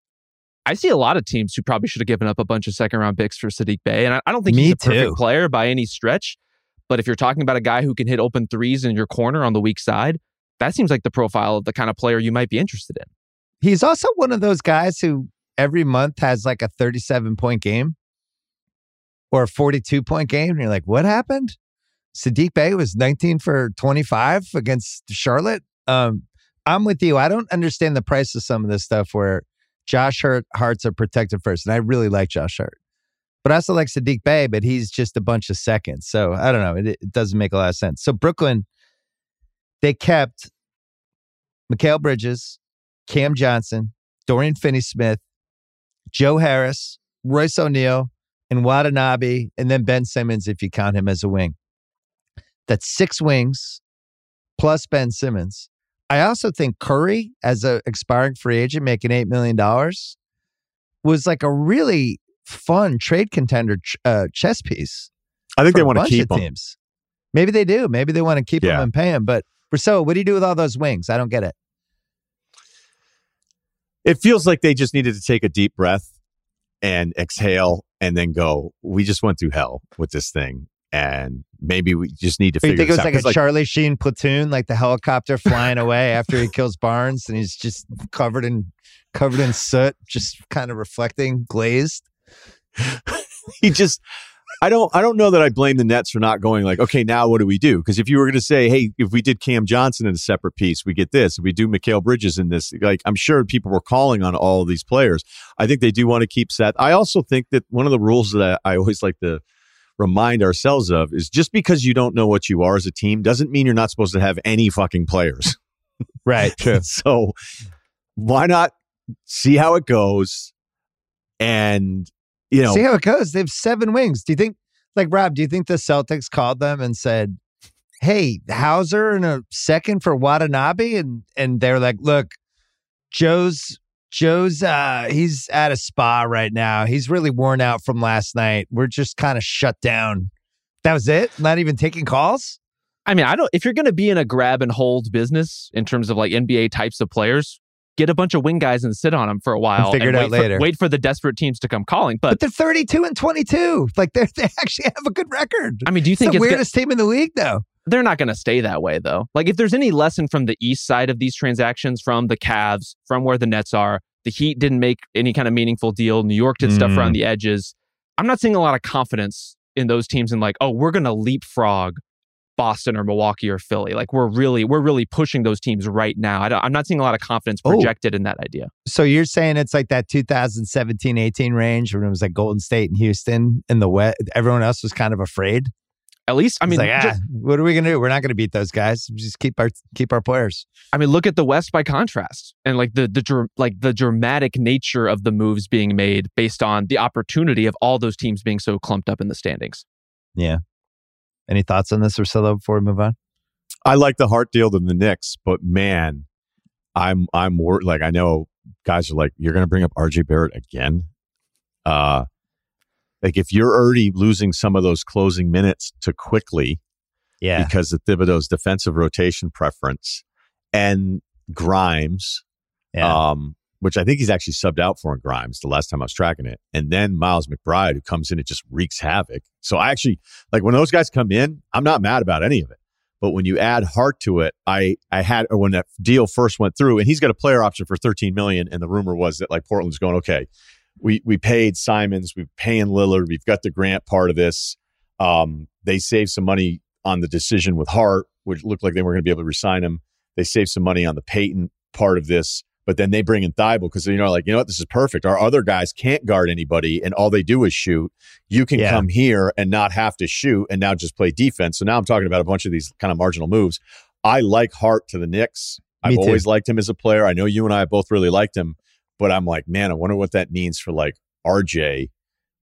I see a lot of teams who probably should have given up a bunch of second round picks for Sadiq Bey, and I, I don't think Me he's a perfect too. player by any stretch. But if you're talking about a guy who can hit open threes in your corner on the weak side, that seems like the profile of the kind of player you might be interested in. He's also one of those guys who every month has like a thirty-seven point game or a forty-two point game. And you're like, what happened? Sadiq Bey was nineteen for twenty-five against Charlotte. Um, I'm with you. I don't understand the price of some of this stuff where Josh Hart, Hart's a protected first. And I really like Josh Hart. But I also like Sadiq Bey, but he's just a bunch of seconds. So I don't know. It, it doesn't make a lot of sense. So Brooklyn, they kept Mikal Bridges, Cam Johnson, Dorian Finney-Smith, Joe Harris, Royce O'Neal, and Watanabe, and then Ben Simmons if you count him as a wing. That's six wings plus Ben Simmons. I also think Curry, as a expiring free agent making eight million dollars, was like a really fun trade contender ch- uh, chess piece. I think for they a want to bunch keep of him. teams. Maybe they do. Maybe they want to keep Yeah. him and pay him. But so, what do you do with all those wings? I don't get it. It feels like they just needed to take a deep breath and exhale and then go, we just went through hell with this thing. And maybe we just need to Or you figure think it this was out. like a 'Cause, like, Charlie Sheen platoon, like the helicopter flying away after he kills Barnes, and he's just covered in covered in soot, just kind of reflecting, glazed. he just I don't I don't know that I blame the Nets for not going like, okay, now what do we do? Because if you were going to say, hey, if we did Cam Johnson in a separate piece, we get this. If we do Mikal Bridges in this, like I'm sure people were calling on all of these players. I think they do want to keep Seth. I also think that one of the rules that I always like to remind ourselves of is just because you don't know what you are as a team doesn't mean you're not supposed to have any fucking players. Right. True. So why not see how it goes and you know See how it goes. They have seven wings. Do you think, like Rob, do you think the Celtics called them and said, hey, Hauser in a second for Watanabe? And and they're like, look, Joe's Joe's uh he's at a spa right now. He's really worn out from last night. We're just kind of shut down. That was it? Not even taking calls? I mean, I don't. If you're going to be in a grab and hold business in terms of like N B A types of players, get a bunch of wing guys and sit on them for a while And figure it wait out for, later. wait for the desperate teams to come calling. But, But they're thirty-two and twenty-two. Like they they actually have a good record. I mean, do you It's think the it's gonna- weirdest team in the league, though? they're not going to stay that way, though? Like, if there's any lesson from the east side of these transactions, from the Cavs, from where the Nets are, the Heat didn't make any kind of meaningful deal. New York did stuff Mm. around the edges. I'm not seeing a lot of confidence in those teams and like, oh, we're going to leapfrog Boston or Milwaukee or Philly. Like, we're really, we're really pushing those teams right now. I don't, I'm not seeing a lot of confidence Oh. projected in that idea. So you're saying it's like that two thousand seventeen eighteen range when it was like Golden State and Houston in the West. Everyone else was kind of afraid. At least, I It's mean, like, ah, just- what are we gonna do? We're not gonna beat those guys. Just keep our keep our players. I mean, look at the West by contrast, and like the the dr- like the dramatic nature of the moves being made based on the opportunity of all those teams being so clumped up in the standings. Yeah. Any thoughts on this, Russillo, before we move on? I like the Hart deal than the Knicks, but man, I'm I'm wor- like I know guys are like, you're going to bring up R J Barrett again. Uh, like if you're already losing some of those closing minutes to quickly Yeah. because of Thibodeau's defensive rotation preference and Grimes, Yeah. um, which I think he's actually subbed out for in Grimes the last time I was tracking it, and then Miles McBride who comes in and just wreaks havoc. So I actually like when those guys come in, I'm not mad about any of it. But when you add Hart to it, I I had or when that deal first went through, and he's got a player option for thirteen million dollars, and the rumor was that like Portland's going, okay, we we paid Simons, we're paying Lillard, we've got the Grant part of this. Um, they saved some money on the decision with Hart, which looked like they weren't going to be able to resign him. They saved some money on the Peyton part of this, but then they bring in Thibault because you know, like you know what, this is perfect. Our other guys can't guard anybody, and all they do is shoot. You can Yeah. come here and not have to shoot, and now just play defense. So now I'm talking about a bunch of these kind of marginal moves. I like Hart to the Knicks. Me I've too. always liked him as a player. I know you and I both really liked him, but I'm like, man, I wonder what that means for like R J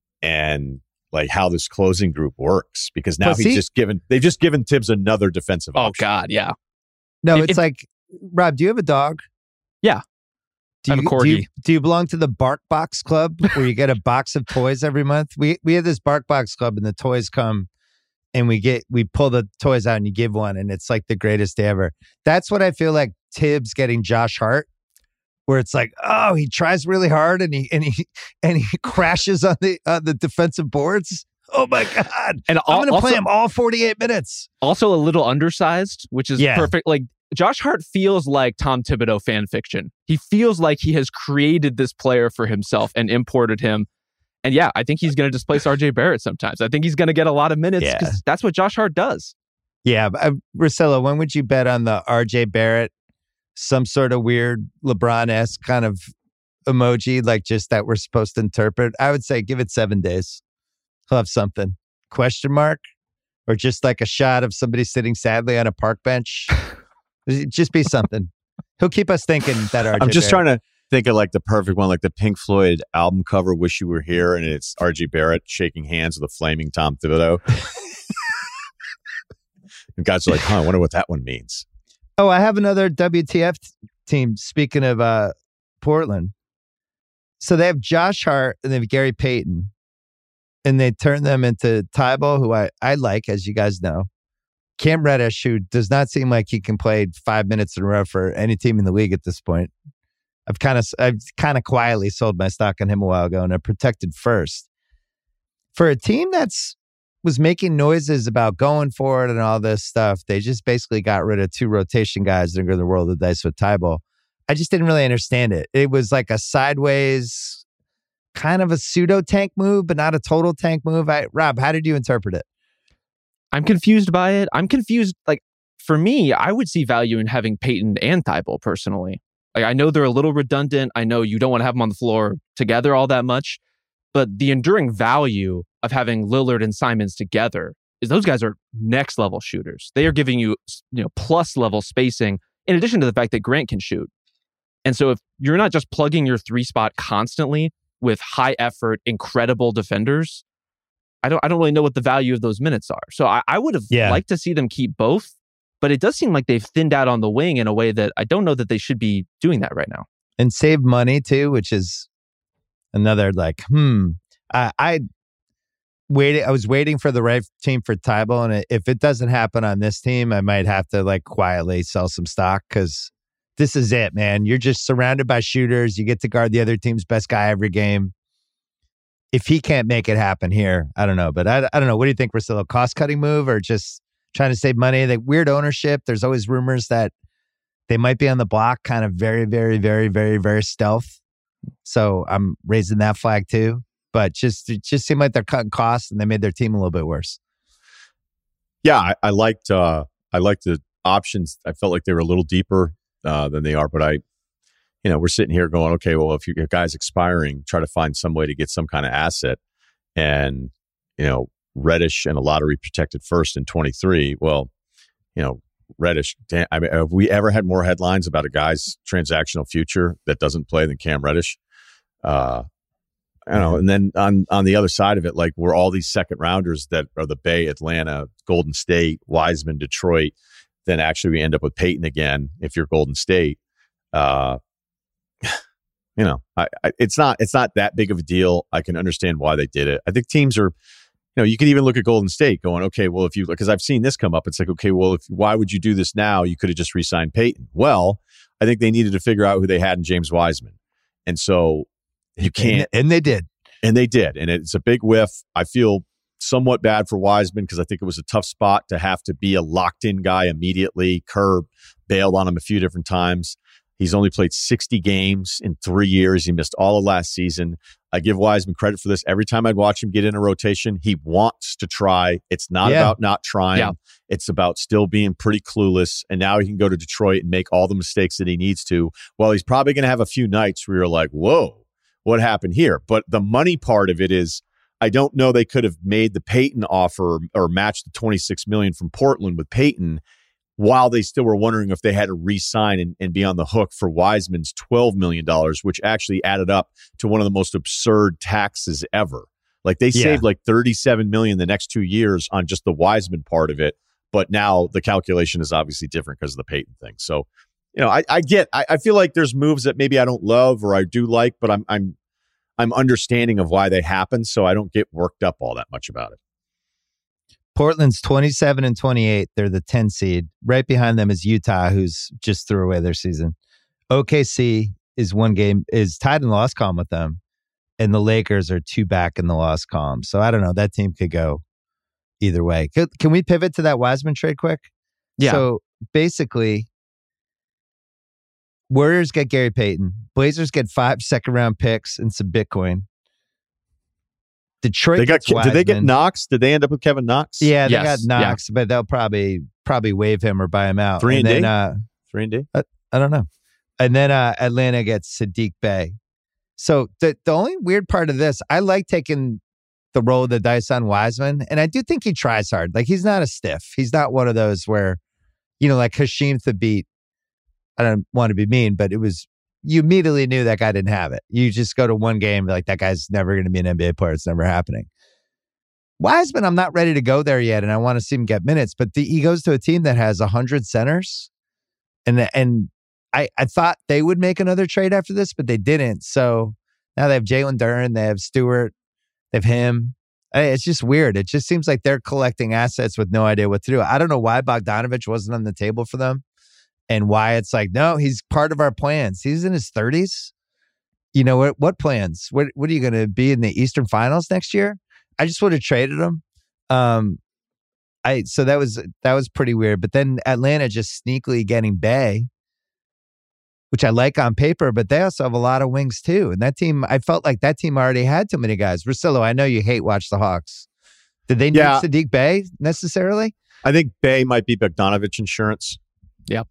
and like how this closing group works because now Well, he's see- just given they've just given Tibbs another defensive Oh option. God, yeah. No, if- it's if- like, Rob, do you have a dog? Yeah. Do I you, have a do you, corgi. do you belong to the Bark Box Club where you get a box of toys every month? We we have this Bark Box Club and the toys come and we get we pull the toys out and you give one and it's like the greatest day ever. That's what I feel like Tibbs getting Josh Hart, where it's like, oh, he tries really hard and he and he and he crashes on the on the defensive boards. Oh my God. And I'm al- gonna also, play him all forty-eight minutes. also a little undersized, which is Yeah. perfect. Like Josh Hart feels like Tom Thibodeau fan fiction. He feels like he has created this player for himself and imported him. And yeah, I think he's going to displace R J Barrett sometimes. I think he's going to get a lot of minutes Yeah. because that's what Josh Hart does. Yeah, but, uh, Russillo, when would you bet on the R J Barrett, some sort of weird LeBron-esque kind of emoji, like just that we're supposed to interpret? I would say give it seven days. He'll have something. Question mark? Or just like a shot of somebody sitting sadly on a park bench? Just be something. He'll keep us thinking that R J I'm just Barrett. trying to think of like the perfect one, like the Pink Floyd album cover, Wish You Were Here, and it's R J Barrett shaking hands with a flaming Tom Thibodeau. And guys are like, huh, I wonder what that one means. Oh, I have another W T F t- team. Speaking of uh, Portland. So they have Josh Hart and they have Gary Payton. And they turn them into Tybalt, who I, I like, as you guys know. Cam Reddish, who does not seem like he can play five minutes in a row for any team in the league at this point. I've kind of I've kind of quietly sold my stock on him a while ago, and I protected first. For a team that's was making noises about going for it and all this stuff, they just basically got rid of two rotation guys that are going to roll the dice with Tybalt. I just didn't really understand it. It was like a sideways, kind of a pseudo tank move, but not a total tank move. I, Rob, how did you interpret it? I'm confused by it. I'm confused. Like, for me, I would see value in having Payton and Tybalt personally. Like, I know they're a little redundant. I know you don't want to have them on the floor together all that much, but the enduring value of having Lillard and Simons together is those guys are next level shooters. They are giving you, you know, plus level spacing in addition to the fact that Grant can shoot. And so if you're not just plugging your three spot constantly with high effort, incredible defenders, I don't I don't really know what the value of those minutes are. So I, I would have yeah. liked to see them keep both, but it does seem like they've thinned out on the wing in a way that I don't know that they should be doing that right now. And save money too, which is another like, hmm. I, I waited. I was waiting for the right team for Tybalt, and if it doesn't happen on this team, I might have to like quietly sell some stock because this is it, man. You're just surrounded by shooters. You get to guard the other team's best guy every game. If he can't make it happen here, I don't know. But I, I don't know. What do you think, Russillo? Cost-cutting move or just trying to save money? The weird ownership. There's always rumors that they might be on the block, kind of very, very, very, very, very stealth. So I'm raising that flag too. But just it just seemed like they're cutting costs and they made their team a little bit worse. Yeah, I, I liked uh, I liked the options. I felt like they were a little deeper uh, than they are. But I, you know, we're sitting here going, okay, well, if your guy's expiring, try to find some way to get some kind of asset. And, you know, Reddish and a lottery protected first in twenty-three. Well, you know, Reddish, damn, I mean, have we ever had more headlines about a guy's transactional future that doesn't play than Cam Reddish? Uh, I don't know. And then on, on the other side of it, like we're all these second rounders that are the Bay, Atlanta, Golden State, Wiseman, Detroit. Then actually we end up with Payton again if you're Golden State. Uh, you know, I, I, it's not it's not that big of a deal. I can understand why they did it. I think teams are, you know, you can even look at Golden State going, okay, well, if you, because I've seen this come up. It's like, okay, well, if why would you do this now? You could have just re-signed Payton. Well, I think they needed to figure out who they had in James Wiseman. And so you can't. And, and they did. And they did. And it's a big whiff. I feel somewhat bad for Wiseman because I think it was a tough spot to have to be a locked-in guy immediately. Kerr bailed on him a few different times. He's only played sixty games in three years. He missed all of last season. I give Wiseman credit for this. Every time I'd watch him get in a rotation, he wants to try. It's not yeah. about not trying. Yeah. It's about still being pretty clueless. And now he can go to Detroit and make all the mistakes that he needs to. Well, he's probably going to have a few nights where you're like, whoa, what happened here? But the money part of it is, I don't know they could have made the Payton offer or matched the twenty-six million dollars from Portland with Payton while they still were wondering if they had to re-sign and, and be on the hook for Wiseman's twelve million dollars, which actually added up to one of the most absurd taxes ever. Like they yeah. saved like thirty-seven million dollars the next two years on just the Wiseman part of it. But now the calculation is obviously different because of the Payton thing. So, you know, I, I get, I, I feel like there's moves that maybe I don't love or I do like, but I'm, I'm, I'm understanding of why they happen. So I don't get worked up all that much about it. Portland's twenty-seven and twenty-eight. They're the ten seed. Right behind them is Utah, who's just threw away their season. O K C is one game, is tied in the loss column with them. And the Lakers are two back in the loss column. So I don't know. That team could go either way. Can, can we pivot to that Wiseman trade quick? Yeah. So basically, Warriors get Gary Payton. Blazers get five second round picks and some Bitcoin. Detroit they got, gets Wiseman. Did they get Knox? Did they end up with Kevin Knox? Yeah, they yes. got Knox, yeah. but they'll probably probably waive him or buy him out. Three and, and then, D? Uh, Three and D? I, I don't know. And then uh, Atlanta gets Sadiq Bey. So the, the only weird part of this, I like taking the roll of the dice on Wiseman, and I do think he tries hard. Like, he's not a stiff. He's not one of those where, you know, like Hasheem Thabit, I don't want to be mean, but it was, you immediately knew that guy didn't have it. You just go to one game, like, that guy's never going to be an N B A player. It's never happening. Wiseman, I'm not ready to go there yet, and I want to see him get minutes, but the, he goes to a team that has one hundred centers. And and I, I thought they would make another trade after this, but they didn't. So now they have Jalen Duren, they have Stewart, they have him. I mean, it's just weird. It just seems like they're collecting assets with no idea what to do. I don't know why Bogdanovich wasn't on the table for them and why it's like, no, he's part of our plans. He's in his thirties. You know, what what plans? What what are you going to be in the Eastern Finals next year? I just would have traded him. Um, I so that was that was pretty weird. But then Atlanta just sneakily getting Bay, which I like on paper, but they also have a lot of wings too. And that team, I felt like that team already had too many guys. Russillo, I know you hate watch the Hawks. Did they need Yeah. Saddiq Bey necessarily? I think Bay might be Bogdanovich insurance. Yep.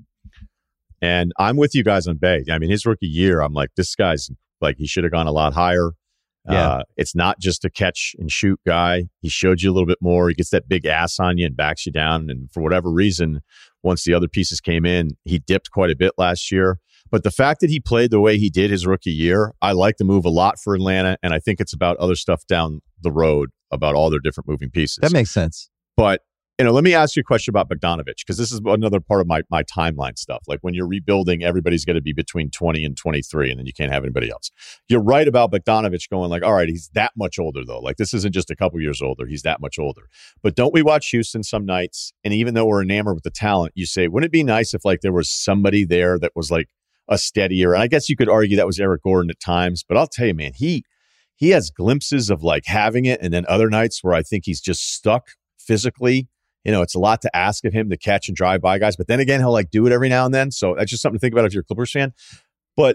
And I'm with you guys on Bay. I mean, his rookie year, I'm like, this guy's like, he should have gone a lot higher. Yeah. Uh, it's not just a catch and shoot guy. He showed you a little bit more. He gets that big ass on you and backs you down. And for whatever reason, once the other pieces came in, he dipped quite a bit last year. But the fact that he played the way he did his rookie year, I like the move a lot for Atlanta. And I think it's about other stuff down the road about all their different moving pieces. That makes sense. But, you know, let me ask you a question about Bogdanovich, because this is another part of my my timeline stuff. Like when you're rebuilding, everybody's going to be between twenty and twenty-three, and then you can't have anybody else. You're right about Bogdanovich going like, all right, he's that much older, though. Like this isn't just a couple years older. He's that much older. But don't we watch Houston some nights? And even though we're enamored with the talent, you say, wouldn't it be nice if like there was somebody there that was like a steadier? And I guess you could argue that was Eric Gordon at times. But I'll tell you, man, he he has glimpses of like having it, and then other nights where I think he's just stuck physically. You know, it's a lot to ask of him to catch and drive by guys. But then again, he'll like do it every now and then. So that's just something to think about if you're a Clippers fan. But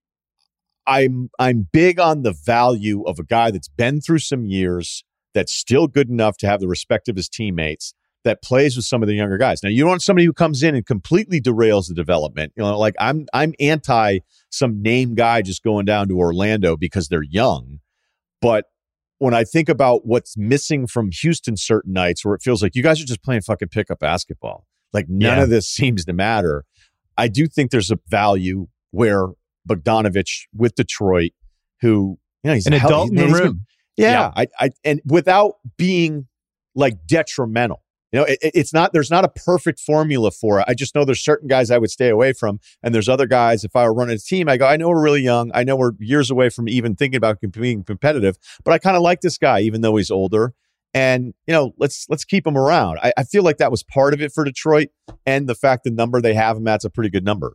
I'm I'm big on the value of a guy that's been through some years, that's still good enough to have the respect of his teammates, that plays with some of the younger guys. Now, you don't want somebody who comes in and completely derails the development. You know, like I'm I'm anti some name guy just going down to Orlando because they're young. But when I think about what's missing from Houston certain nights where it feels like you guys are just playing fucking pickup basketball, like none Yeah. of this seems to matter. I do think there's a value where Bogdanovich with Detroit, who, you know, he's An a hell- adult in man, the he's room. been- yeah, Yeah. I, I, and without being like detrimental. You know, it, it's not, there's not a perfect formula for it. I just know there's certain guys I would stay away from. And there's other guys, if I were running a team, I go, I know we're really young. I know we're years away from even thinking about being competitive, but I kind of like this guy, even though he's older. And, you know, let's, let's keep him around. I, I feel like that was part of it for Detroit. And the fact the number they have him at's a pretty good number.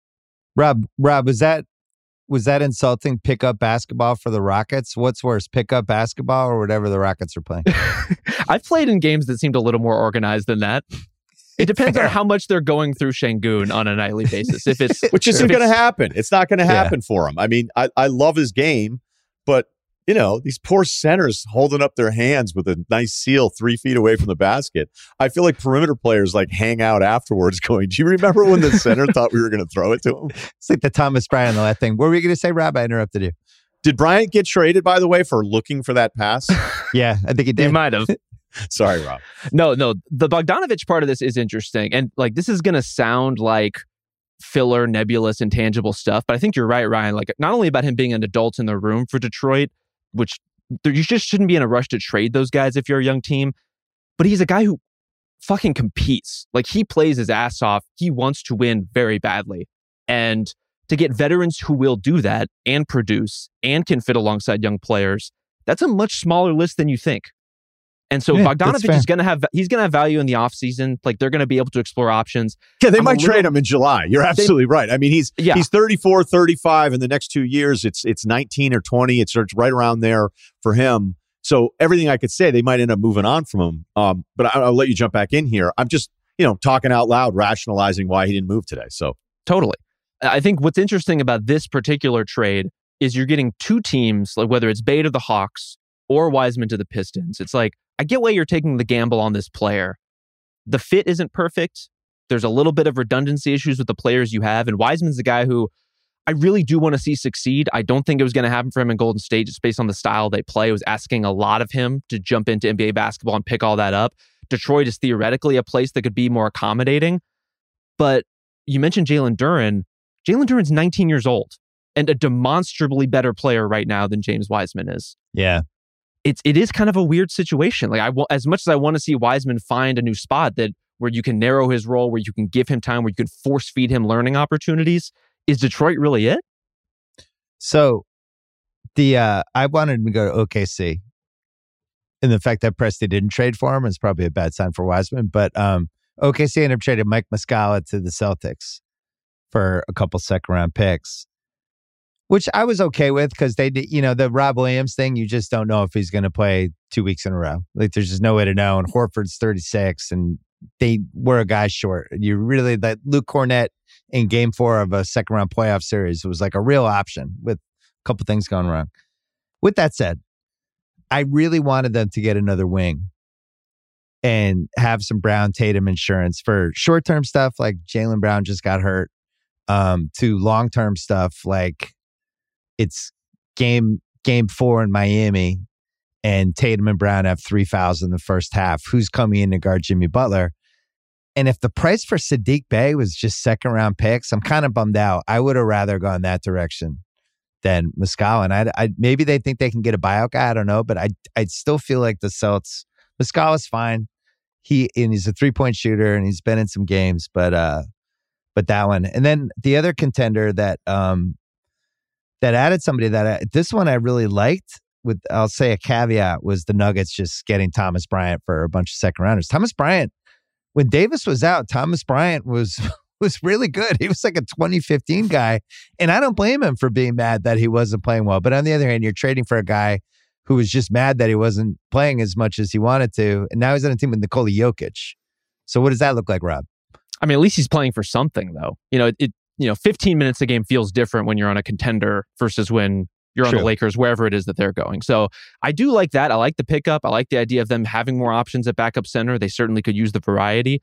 Rob, Rob, was that was that insulting pickup basketball for the Rockets? What's worse, pickup basketball or whatever the Rockets are playing? I've played in games that seemed a little more organized than that. It depends Fair. on how much they're going through Şengün on a nightly basis. If it's Which isn't if going to it's- happen. It's not going to Yeah. happen for him. I mean, I, I love his game, but, you know, these poor centers holding up their hands with a nice seal three feet away from the basket. I feel like perimeter players like hang out afterwards going, do you remember when the center thought we were going to throw it to him? It's like the Thomas Bryant last thing. What were you going to say, Rob? I interrupted you. Did Bryant get traded, by the way, for looking for that pass? Yeah, I think he They did. might have. Sorry, Rob. No, no. The Bogdanovich part of this is interesting. And like, this is going to sound like filler, nebulous, intangible stuff. But I think you're right, Ryan. Like, not only about him being an adult in the room for Detroit, which there, you just shouldn't be in a rush to trade those guys if you're a young team, but he's a guy who fucking competes. Like, he plays his ass off. He wants to win very badly. And to get veterans who will do that and produce and can fit alongside young players, that's a much smaller list than you think. And so Yeah, that's Bogdanovich fair. is going to have he's going to have value in the offseason. Like, they're going to be able to explore options. Yeah, they I'm might a little- trade him in July. You're absolutely right. I mean, he's Yeah. he's thirty-four, thirty-five in the next two years. It's it's nineteen or twenty. It's right around there for him. So everything I could say, they might end up moving on from him. Um, but I, I'll let you jump back in here. I'm just, you know, talking out loud, rationalizing why he didn't move today. So Totally. I think what's interesting about this particular trade is you're getting two teams, like whether it's Bay to the Hawks or Wiseman to the Pistons. It's like, I get why you're taking the gamble on this player. The fit isn't perfect. There's a little bit of redundancy issues with the players you have. And Wiseman's the guy who I really do want to see succeed. I don't think it was going to happen for him in Golden State just based on the style they play. It was asking a lot of him to jump into N B A basketball and pick all that up. Detroit is theoretically a place that could be more accommodating. But you mentioned Jalen Duren. Jalen Duren's nineteen years old and a demonstrably better player right now than James Wiseman is. Yeah. It's it is kind of a weird situation. Like, I wa- as much as I want to see Wiseman find a new spot that where you can narrow his role, where you can give him time, where you can force feed him learning opportunities. Is Detroit really it? So the uh, I wanted him to go to O K C. And the fact that Presti didn't trade for him is probably a bad sign for Wiseman. But um, O K C ended up trading Mike Muscala to the Celtics for a couple second round picks, which I was okay with because they did, you know, the Rob Williams thing, you just don't know if he's going to play two weeks in a row. Like there's just no way to know. And Horford's thirty-six and they were a guy short. You really, that Luke Cornett in game four of a second round playoff series was like a real option with a couple things going wrong. With that said, I really wanted them to get another wing and have some Brown Tatum insurance for short-term stuff like Jaylen Brown just got hurt, um, to long-term stuff like it's game game four in Miami and Tatum and Brown have three fouls in the first half. Who's coming in to guard Jimmy Butler? And if the price for Saddiq Bey was just second-round picks, I'm kind of bummed out. I would have rather gone that direction than Muscala. And I, I, maybe they think they can get a buyout guy. I don't know. But I I still feel like the Celtics, Muscala's fine. He and he's a three-point shooter and he's been in some games. But uh, but that one. And then the other contender that um that added somebody that I, this one I really liked, with I'll say a caveat, was the Nuggets just getting Thomas Bryant for a bunch of second rounders. Thomas Bryant, when Davis was out, Thomas Bryant was was really good. He was like a twenty fifteen guy. And I don't blame him for being mad that he wasn't playing well. But on the other hand, you're trading for a guy who was just mad that he wasn't playing as much as he wanted to. And now he's on a team with Nikola Jokic. So what does that look like, Rob? I mean, at least he's playing for something, though. You know, it. You know, fifteen minutes a game feels different when you're on a contender versus when you're on True. the Lakers, wherever it is that they're going. So I do like that. I like the pickup. I like the idea of them having more options at backup center. They certainly could use the variety.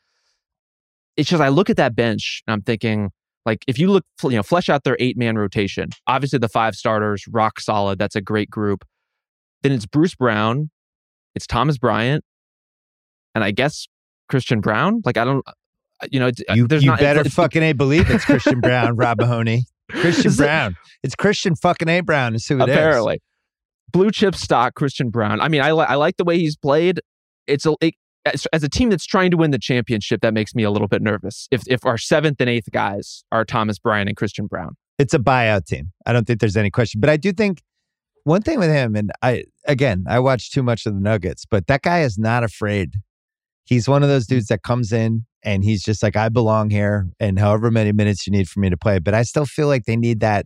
It's just I look at that bench and I'm thinking, like, if you look, you know, flesh out their eight-man rotation, obviously the five starters, rock solid. That's a great group. Then it's Bruce Brown, it's Thomas Bryant, and I guess Christian Brown. Like, I don't, you know, it's, You, there's you not, better it's, it's, fucking A believe it's Christian Brown, Rob Mahoney. Christian Brown. It's Christian fucking A Brown is who it apparently. is. Blue chip stock, Christian Brown. I mean, I, li- I like the way he's played. It's a, it, as, as a team that's trying to win the championship, that makes me a little bit nervous. If if our seventh and eighth guys are Thomas Bryant and Christian Brown. It's a buyout team. I don't think there's any question. But I do think one thing with him, and I again, I watch too much of the Nuggets, but that guy is not afraid. He's one of those dudes that comes in and he's just like, I belong here, and however many minutes you need for me to play. But I still feel like they need that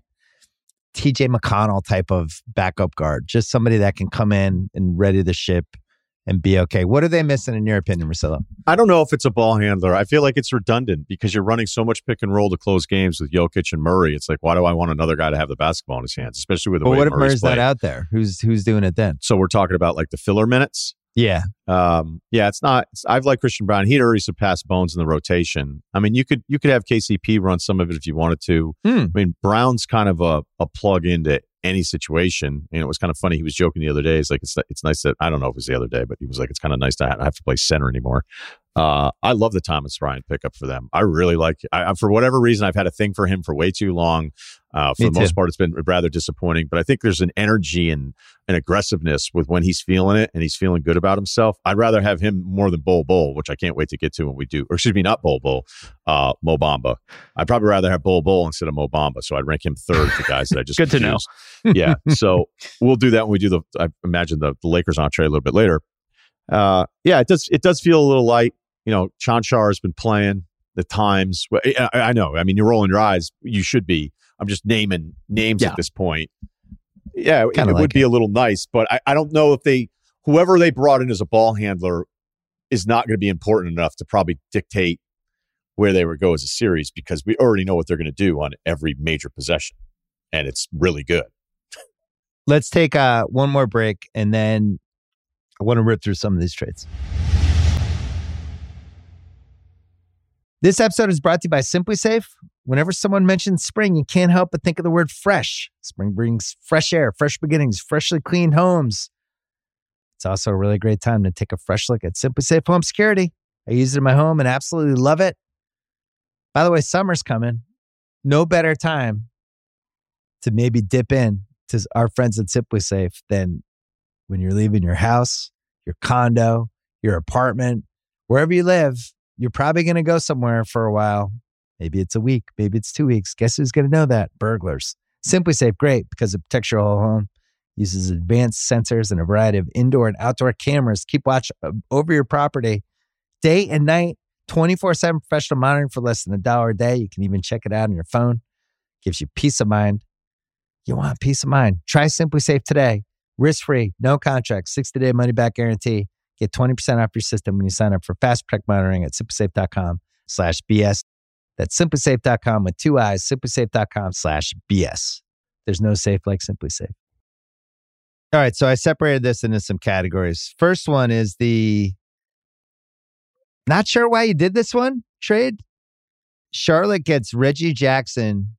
T J McConnell type of backup guard, just somebody that can come in and ready the ship and be okay. What are they missing in your opinion, Marcelo? I don't know if it's a ball handler. I feel like it's redundant because you're running so much pick and roll to close games with Jokic and Murray. It's like, why do I want another guy to have the basketball in his hands, especially with the But way what if Murray's Murray's playing? not out there? Who's who's doing it then? So we're talking about like the filler minutes. Yeah. Um, yeah, it's not. It's, I've liked Christian Brown. He'd already surpassed Bones in the rotation. I mean, you could you could have K C P run some of it if you wanted to. Hmm. I mean, Brown's kind of a, a plug into any situation. And it was kind of funny. He was joking the other day. It's like, it's it's nice that, I don't know if it was the other day, but he was like, it's kind of nice to not have to play center anymore. Uh, I love the Thomas Bryant pickup for them. I really like it. I, for whatever reason, I've had a thing for him for way too long. Uh, for Me the most too. part, it's been rather disappointing, but I think there's an energy and an aggressiveness with when he's feeling it and he's feeling good about himself. I'd rather have him more than Bol Bol, which I can't wait to get to when we do, or excuse me, not Bol Bol, uh, Mo Bamba. I'd probably rather have Bol Bol instead of Mo Bamba. So I'd rank him third to guys that I just Good to know. confused. Yeah. So we'll do that when we do the, I imagine the, the Lakers entree a little bit later. Uh, yeah, it does, it does feel a little light. You know, Chanchar has been playing the times. I, I know. I mean, you're rolling your eyes. You should be. I'm just naming names Yeah. at this point. Yeah, it, Kinda it like would be it. a little nice, but I, I don't know if they, whoever they brought in as a ball handler is not going to be important enough to probably dictate where they would go as a series because we already know what they're going to do on every major possession. And it's really good. Let's take uh, one more break, and then I want to rip through some of these trades. This episode is brought to you by Simply Safe. Whenever someone mentions spring, you can't help but think of the word fresh. Spring brings fresh air, fresh beginnings, freshly cleaned homes. It's also a really great time to take a fresh look at Simply Safe Home Security. I use it in my home and absolutely love it. By the way, summer's coming. No better time to maybe dip in to our friends at Simply Safe than when you're leaving your house, your condo, your apartment, wherever you live. You're probably going to go somewhere for a while. Maybe it's a week. Maybe it's two weeks. Guess who's going to know that? Burglars. SimpliSafe, great because it protects your whole home. Uses advanced sensors and a variety of indoor and outdoor cameras. Keep watch over your property day and night. twenty-four seven professional monitoring for less than a dollar a day. You can even check it out on your phone. Gives you peace of mind. You want peace of mind. Try SimpliSafe today. Risk-free, no contract, sixty-day money-back guarantee. Get twenty percent off your system when you sign up for Fast Protect Monitoring at SimpliSafe.com slash BS. That's SimpliSafe dot com with two eyes, SimpliSafe.com slash BS. There's no safe like SimpliSafe. All right, so I separated this into some categories. First one is the, not sure why you did this one, trade. Charlotte gets Reggie Jackson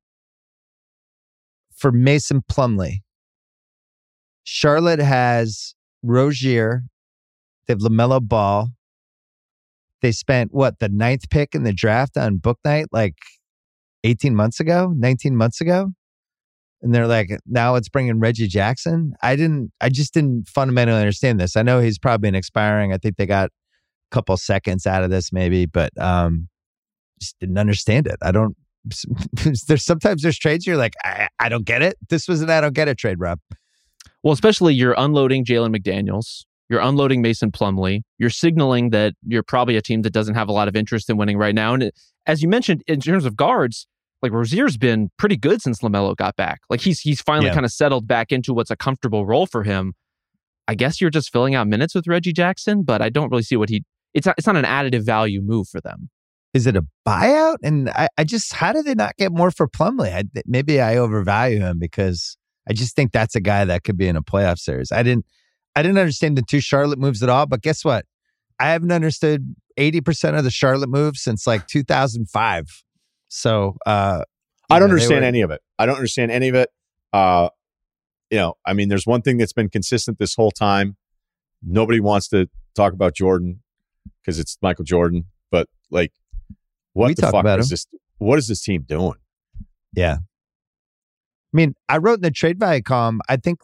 for Mason Plumlee. Charlotte has Rozier. They have LaMelo Ball. They spent, what, the ninth pick in the draft on book night like eighteen months ago, nineteen months ago? And they're like, now it's bringing Reggie Jackson. I didn't, I just didn't fundamentally understand this. I know he's probably an expiring. I think they got a couple seconds out of this maybe, but um, just didn't understand it. I don't, there's sometimes there's trades you're like, I, I don't get it. This was an I don't get it trade, Rob. Well, especially you're unloading Jalen McDaniels. You're unloading Mason Plumlee. You're signaling that you're probably a team that doesn't have a lot of interest in winning right now. And it, as you mentioned, in terms of guards, like Rozier's been pretty good since LaMelo got back. Like he's he's finally yeah. kind of settled back into what's a comfortable role for him. I guess you're just filling out minutes with Reggie Jackson, but I don't really see what he. It's not, it's not an additive value move for them. Is it a buyout? And I, I just, how did they not get more for Plumlee? I, maybe I overvalue him because I just think that's a guy that could be in a playoff series. I didn't. I didn't understand the two Charlotte moves at all, but guess what? I haven't understood eighty percent of the Charlotte moves since like two thousand five. So uh, I don't know, understand were, any of it. I don't understand any of it. Uh, you know, I mean, there's one thing that's been consistent this whole time. Nobody wants to talk about Jordan because it's Michael Jordan. But like, what we the fuck is him. this? What is this team doing? Yeah. I mean, I wrote in the trade value column, I think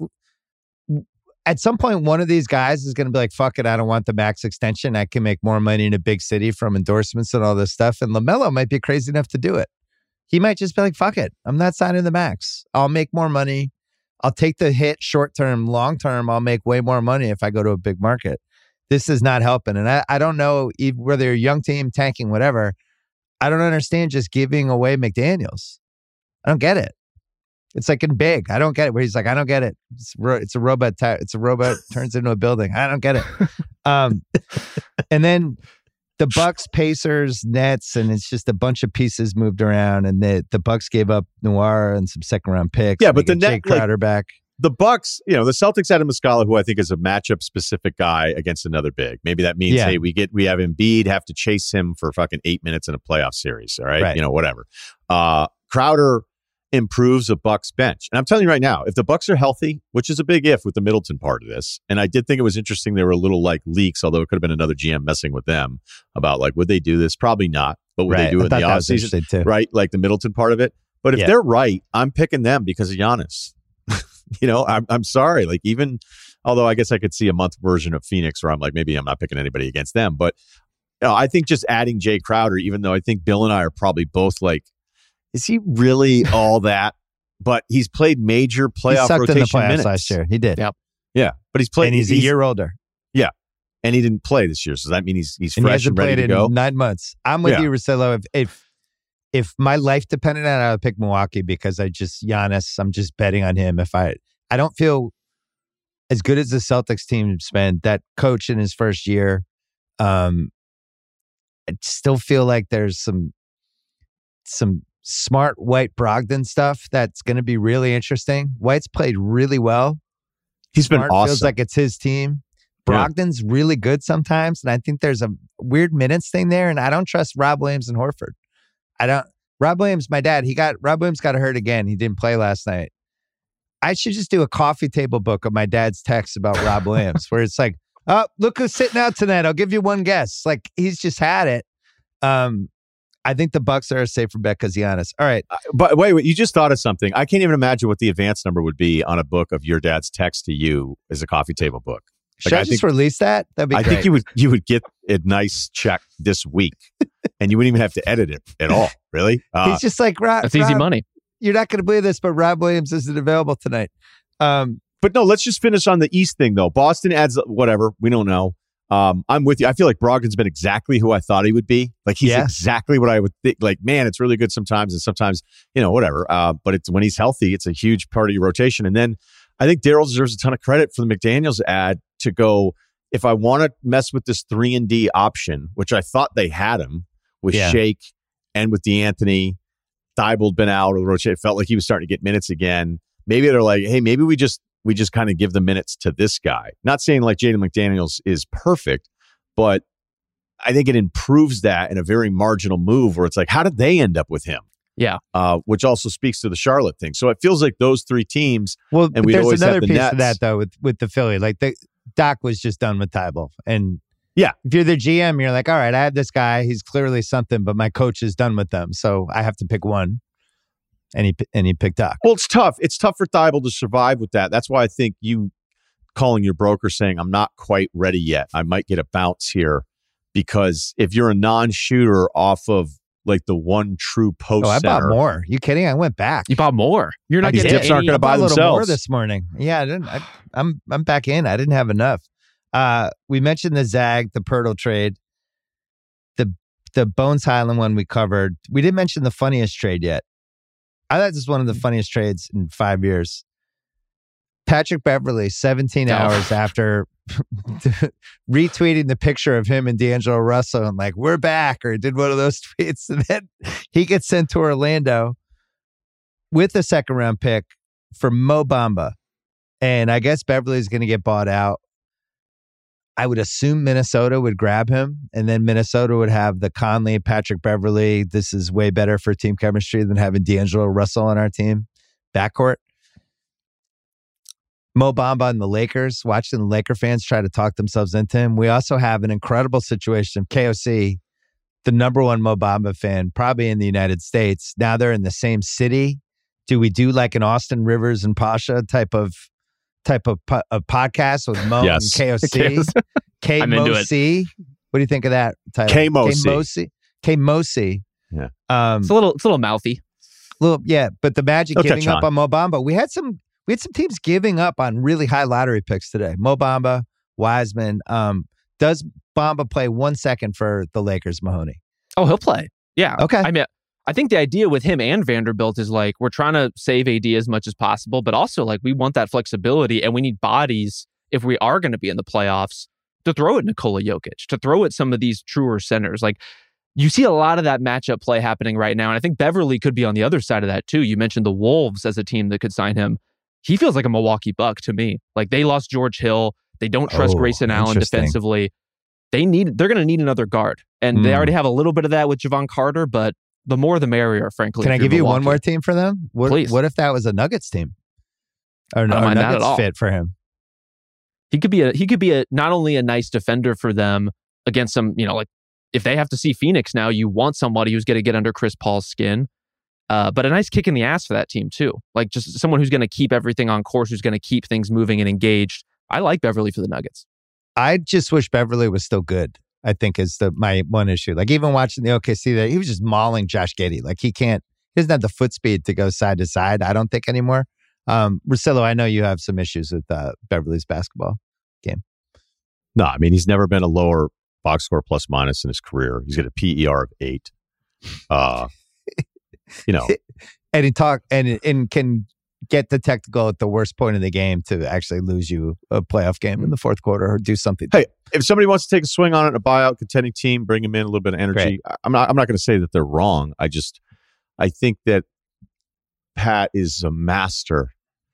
at some point, one of these guys is going to be like, fuck it, I don't want the max extension. I can make more money in a big city from endorsements and all this stuff. And LaMelo might be crazy enough to do it. He might just be like, fuck it, I'm not signing the max. I'll make more money. I'll take the hit short term, long term. I'll make way more money if I go to a big market. This is not helping. And I, I don't know whether you're a young team, tanking, whatever. I don't understand just giving away McDaniels. I don't get it. It's like in Big. I don't get it. Where he's like, I don't get it. It's, ro- it's a robot. Ta- it's a robot turns into a building. I don't get it. Um, and then the Bucks, Pacers, Nets, and it's just a bunch of pieces moved around. And the the Bucks gave up Noir and some second round picks. Yeah, but the net, Jake Crowder like, back. The Bucks, you know, the Celtics had a Muscala, who I think is a matchup specific guy against another big. Maybe that means, yeah. hey, we get we have Embiid, have to chase him for fucking eight minutes in a playoff series. All right, right. You know, whatever. Uh, Crowder improves a Bucks bench. And I'm telling you right now, if the Bucks are healthy, which is a big if with the Middleton part of this, and I did think it was interesting there were a little like leaks, although it could have been another G M messing with them about like, would they do this? Probably not. But would right. they do it in the offseason? Too. Right? Like the Middleton part of it. But if yeah. they're right, I'm picking them because of Giannis. you know, I'm I'm sorry. Like even, although I guess I could see a month version of Phoenix where I'm like, maybe I'm not picking anybody against them. But you know, I think just adding Jay Crowder, even though I think Bill and I are probably both like, is he really all that? But he's played major playoff he rotation in the playoffs minutes last year. He did. Yep. Yeah, but he's played. And he's, he's a year older. Yeah, and he didn't play this year. So does that mean he's he's and fresh he and ready played to go? In nine months. I'm with yeah. you, Russillo. If, if if my life depended on it, I would pick Milwaukee because I just Giannis. I'm just betting on him. If I I don't feel as good as the Celtics team spent, that coach in his first year. Um, I still feel like there's some some. smart White Brogdon stuff that's going to be really interesting. White's played really well. He's Smart been awesome. Feels like it's his team. Brogdon's yeah. really good sometimes, and I think there's a weird minutes thing there. And I don't trust Rob Williams and Horford. I don't. Rob Williams, my dad, he got Rob Williams got hurt again. He didn't play last night. I should just do a coffee table book of my dad's texts about Rob Williams, where it's like, oh, look who's sitting out tonight. I'll give you one guess. Like he's just had it. Um. I think the Bucks are a safer bet because Giannis. All right. Uh, but wait, wait, you just thought of something. I can't even imagine what the advance number would be on a book of your dad's text to you as a coffee table book. Should I, I just think, release that? That'd be I great. think you would you would get a nice check this week, and you wouldn't even have to edit it at all. Really? Uh, He's just like, Rob, that's easy Rob, money. You're not going to believe this, but Rob Williams isn't available tonight. Um, but no, let's just finish on the East thing, though. Boston adds whatever. We don't know. Um, I'm with you. I feel like Brogdon's been exactly who I thought he would be. Like, he's yeah. exactly what I would think. Like, man, it's really good sometimes, and sometimes, you know, whatever. Uh, but it's when he's healthy, it's a huge part of your rotation. And then I think Daryl deserves a ton of credit for the McDaniels ad to go, if I want to mess with this three and D option, which I thought they had him with yeah. Shake and with DeAnthony, Thibault been out of the rotation. It felt like he was starting to get minutes again. Maybe they're like, hey, maybe we just we just kind of give the minutes to this guy. Not saying like Jaden McDaniels is perfect, but I think it improves that in a very marginal move where it's like, how did they end up with him? Yeah. Uh, which also speaks to the Charlotte thing. So it feels like those three teams. Well, and we there's always another have the piece Nets. to that though with with the Philly. Like the Doc was just done with Thibault, and yeah, if you're the G M, you're like, all right, I have this guy. He's clearly something, but my coach is done with them, so I have to pick one. And he and he picked Doc. Well, it's tough. It's tough for Thibault to survive with that. That's why I think you calling your broker saying I'm not quite ready yet. I might get a bounce here, because if you're a non-shooter off of like the one true post oh, I center, bought more. You kidding? I went back. You bought more. You're not these getting dips any, aren't going to buy a little themselves more this morning. Yeah, I didn't. I, I'm I'm back in. I didn't have enough. Uh, we mentioned the Zag, the Pirtle trade, the the Bones Highland one we covered. We didn't mention the funniest trade yet. I thought this was one of the funniest trades in five years. Patrick Beverley, seventeen oh. hours after retweeting the picture of him and D'Angelo Russell and like, we're back, or did one of those tweets. And then he gets sent to Orlando with a second round pick for Mo Bamba. And I guess Beverly's going to get bought out. I would assume Minnesota would grab him, and then Minnesota would have the Conley, Patrick Beverley. This is way better for team chemistry than having D'Angelo Russell on our team backcourt. Mo Bamba and the Lakers, watching the Laker fans try to talk themselves into him. We also have an incredible situation. K O C, the number one Mo Bamba fan, probably in the United States. Now they're in the same city. Do we do like an Austin Rivers and Pasha type of type of, po- of podcast with Mo yes. and K O C? K M O C. What do you think of that title? K M O C. K M O C. Yeah. Um, it's a little it's a little mouthy. Little, yeah, but the Magic They'll giving up on. on Mo Bamba. We had some we had some teams giving up on really high lottery picks today. Mo Bamba, Wiseman. Um, does Bamba play one second for the Lakers, Mahoney? Oh, he'll play. Yeah. Okay. I mean, I think the idea with him and Vanderbilt is like, we're trying to save A D as much as possible, but also like we want that flexibility, and we need bodies if we are going to be in the playoffs to throw at Nikola Jokic, to throw at some of these truer centers. Like, you see a lot of that matchup play happening right now, and I think Beverly could be on the other side of that too. You mentioned the Wolves as a team that could sign him. He feels like a Milwaukee Buck to me. Like, they lost George Hill. They don't trust oh, Grayson Allen defensively. They need, they're going to need another guard. And mm. they already have a little bit of that with Javon Carter, but the more the merrier, frankly. Can I give Milwaukee. you one more team for them? What, Please. What if that was a Nuggets team? Or, no, or Nuggets fit for him? He could be a he could be a not only a nice defender for them against some, you know, like if they have to see Phoenix now, you want somebody who's going to get under Chris Paul's skin. Uh, but a nice kick in the ass for that team too. Like just someone who's going to keep everything on course, who's going to keep things moving and engaged. I like Beverly for the Nuggets. I just wish Beverly was still good, I think is the my one issue. Like even watching the O K C, that he was just mauling Josh Giddey. Like he can't, he doesn't have the foot speed to go side to side, I don't think anymore. Um, Russillo, I know you have some issues with uh, Beverly's basketball game. No, I mean, he's never been a lower box score plus minus in his career. He's got a P E R of eight. Uh, you know. And he talk and and can get the technical at the worst point in the game to actually lose you a playoff game in the fourth quarter or do something. Hey, if somebody wants to take a swing on it, a buyout contending team, bring him in a little bit of energy. Great. I'm not I'm not going to say that they're wrong. I just I think that Pat is a master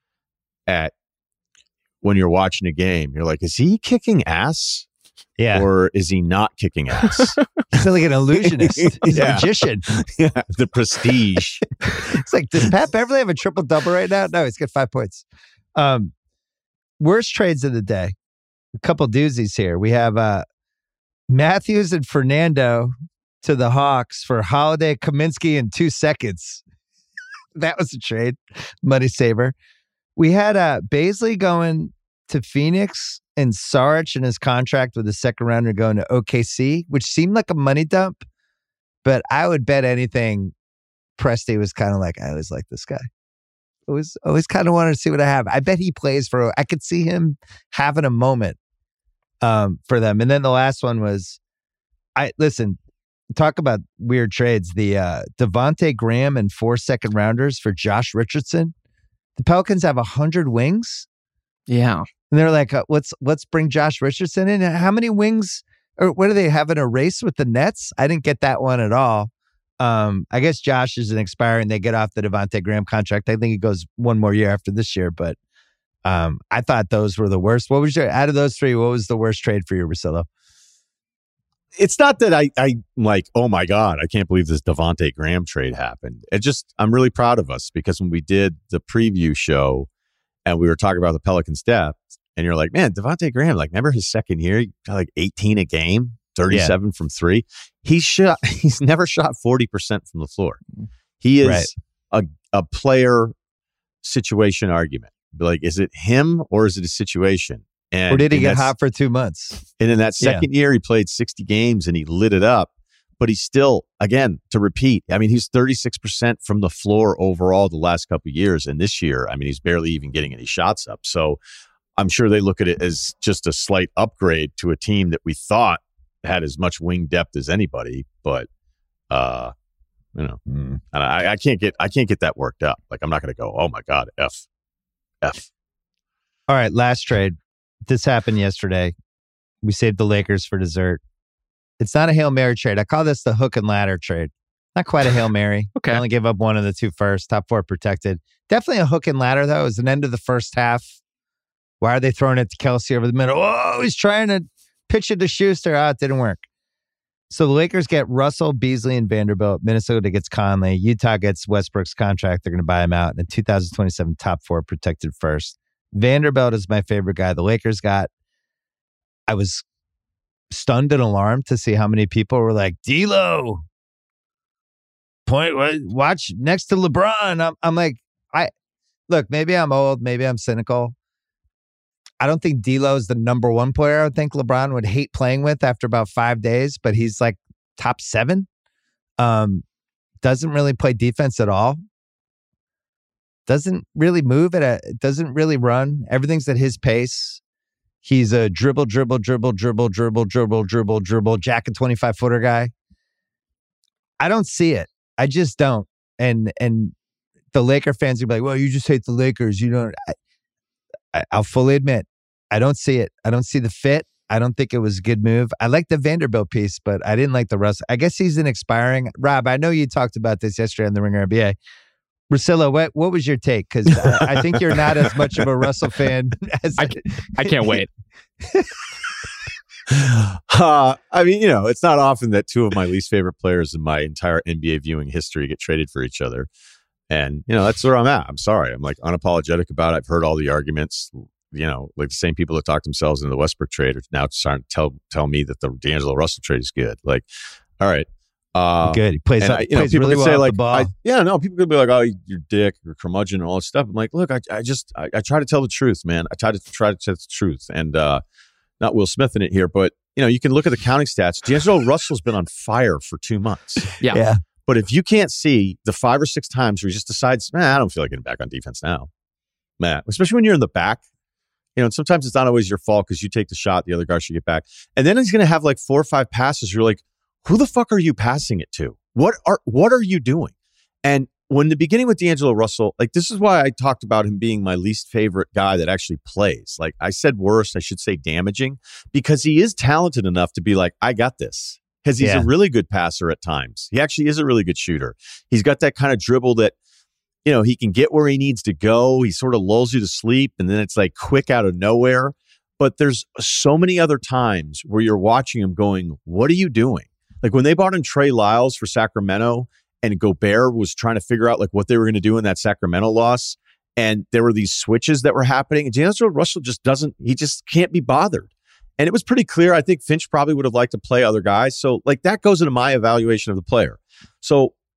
at when you're watching a game, you're like, is he kicking ass? Yeah. Or is he not kicking ass? He's like an illusionist. He's yeah. a magician. Yeah. The prestige. It's like, does Pat Beverly have a triple double right now? No, he's got five points. Um, worst trades of the day. A couple doozies here. We have uh, Matthews and Fernando to the Hawks for Holiday, Kaminsky in two seconds. That was a trade. Money saver. We had uh, Baisley going to Phoenix and Saric and his contract with the second rounder going to O K C, which seemed like a money dump. But I would bet anything Presti was kind of like, I always like this guy. Always, always kind of wanted to see what I have. I bet he plays for, I could see him having a moment um, for them. And then the last one was, I listen, talk about weird trades. The uh, Devontae Graham and four second rounders for Josh Richardson. The Pelicans have a hundred wings. Yeah. And they're like, uh, let's let's bring Josh Richardson in. How many wings, or what are they having a race with the Nets? I didn't get that one at all. Um, I guess Josh is an expiring. They get off the Devontae Graham contract. I think he goes one more year after this year, but um, I thought those were the worst. What was your, out of those three, what was the worst trade for you, Russillo? It's not that I, I like, oh my God, I can't believe this Devontae Graham trade happened. It just, I'm really proud of us because when we did the preview show and we were talking about the Pelicans' depth, and you're like, man, Devontae Graham, like, remember his second year, he got like eighteen a game, thirty-seven yeah. from three. He shot, he's never shot forty percent from the floor. He is right. a, a player situation argument. Like, is it him or is it a situation? And, or did he get hot for two months? And in that second yeah. year, he played sixty games and he lit it up. But he's still, again, to repeat, I mean, he's thirty-six percent from the floor overall the last couple of years. And this year, I mean, he's barely even getting any shots up. So I'm sure they look at it as just a slight upgrade to a team that we thought had as much wing depth as anybody. But, uh, you know, mm. and I, I can't get I can't get that worked up. Like, I'm not going to go, oh, my God, F. F. All right, last trade. This happened yesterday. We saved the Lakers for dessert. It's not a Hail Mary trade. I call this the hook and ladder trade. Not quite a Hail Mary. Okay. I only gave up one of the two first. Top four protected. Definitely a hook and ladder, though. It was an end of the first half. Why are they throwing it to Kelsey over the middle? Oh, he's trying to pitch it to Schuster. Ah, it didn't work. So the Lakers get Russell, Beasley, and Vanderbilt. Minnesota gets Conley. Utah gets Westbrook's contract. They're going to buy him out. And in two thousand twenty-seven, top four protected first. Vanderbilt is my favorite guy. The Lakers got, I was stunned and alarmed to see how many people were like, D'Lo, point, watch next to LeBron. I'm, I'm like, I look, maybe I'm old, maybe I'm cynical. I don't think D'Lo is the number one player I would think LeBron would hate playing with after about five days, but he's like top seven. Um, doesn't really play defense at all. Doesn't really move at a, doesn't really run. Everything's at his pace. He's a dribble, dribble, dribble, dribble, dribble, dribble, dribble, dribble, jack a twenty-five footer guy. I don't see it. I just don't. And and the Laker fans will be like, well, you just hate the Lakers. You don't. I, I, I'll fully admit, I don't see it. I don't see the fit. I don't think it was a good move. I like the Vanderbilt piece, but I didn't like the Russell. I guess he's an expiring. Rob, I know you talked about this yesterday on the Ringer N B A. Russillo, what, what was your take? Because I, I think you're not as much of a Russell fan as I, I can't wait. uh, I mean, you know, it's not often that two of my least favorite players in my entire N B A viewing history get traded for each other. And, you know, that's where I'm at. I'm sorry. I'm like unapologetic about it. I've heard all the arguments, you know, like the same people that talked themselves into the Westbrook trade are now trying to tell, tell me that the D'Angelo Russell trade is good. Like, all right. Uh, good. He plays, up, I, you know, plays people really could well say off like, the ball. I, yeah, no, people could be like, oh, you're dick or curmudgeon and all this stuff. I'm like, look, I, I just, I, I try to tell the truth, man. I try to try to tell the truth, and uh, not Will Smith in it here, but you know, you can look at the counting stats. D'Angelo Russell's been on fire for two months. Yeah. yeah. But if you can't see the five or six times where he just decides, man, I don't feel like getting back on defense now, man, especially when you're in the back, you know, and sometimes it's not always your fault because you take the shot, the other guy should get back. And then he's going to have like four or five passes. You're like, who the fuck are you passing it to? What are what are you doing? And when the beginning with D'Angelo Russell, like this is why I talked about him being my least favorite guy that actually plays. Like I said worst, I should say damaging, because he is talented enough to be like, I got this. Because he's yeah. a really good passer at times. He actually is a really good shooter. He's got that kind of dribble that, you know, he can get where he needs to go. He sort of lulls you to sleep, and then it's like quick out of nowhere. But there's so many other times where you're watching him going, what are you doing? Like when they brought in Trey Lyles for Sacramento, and Gobert was trying to figure out like what they were going to do in that Sacramento loss, and there were these switches that were happening, and D'Angelo Russell just doesn't, he just can't be bothered. And it was pretty clear. I think Finch probably would have liked to play other guys. So like that goes into my evaluation of the player. So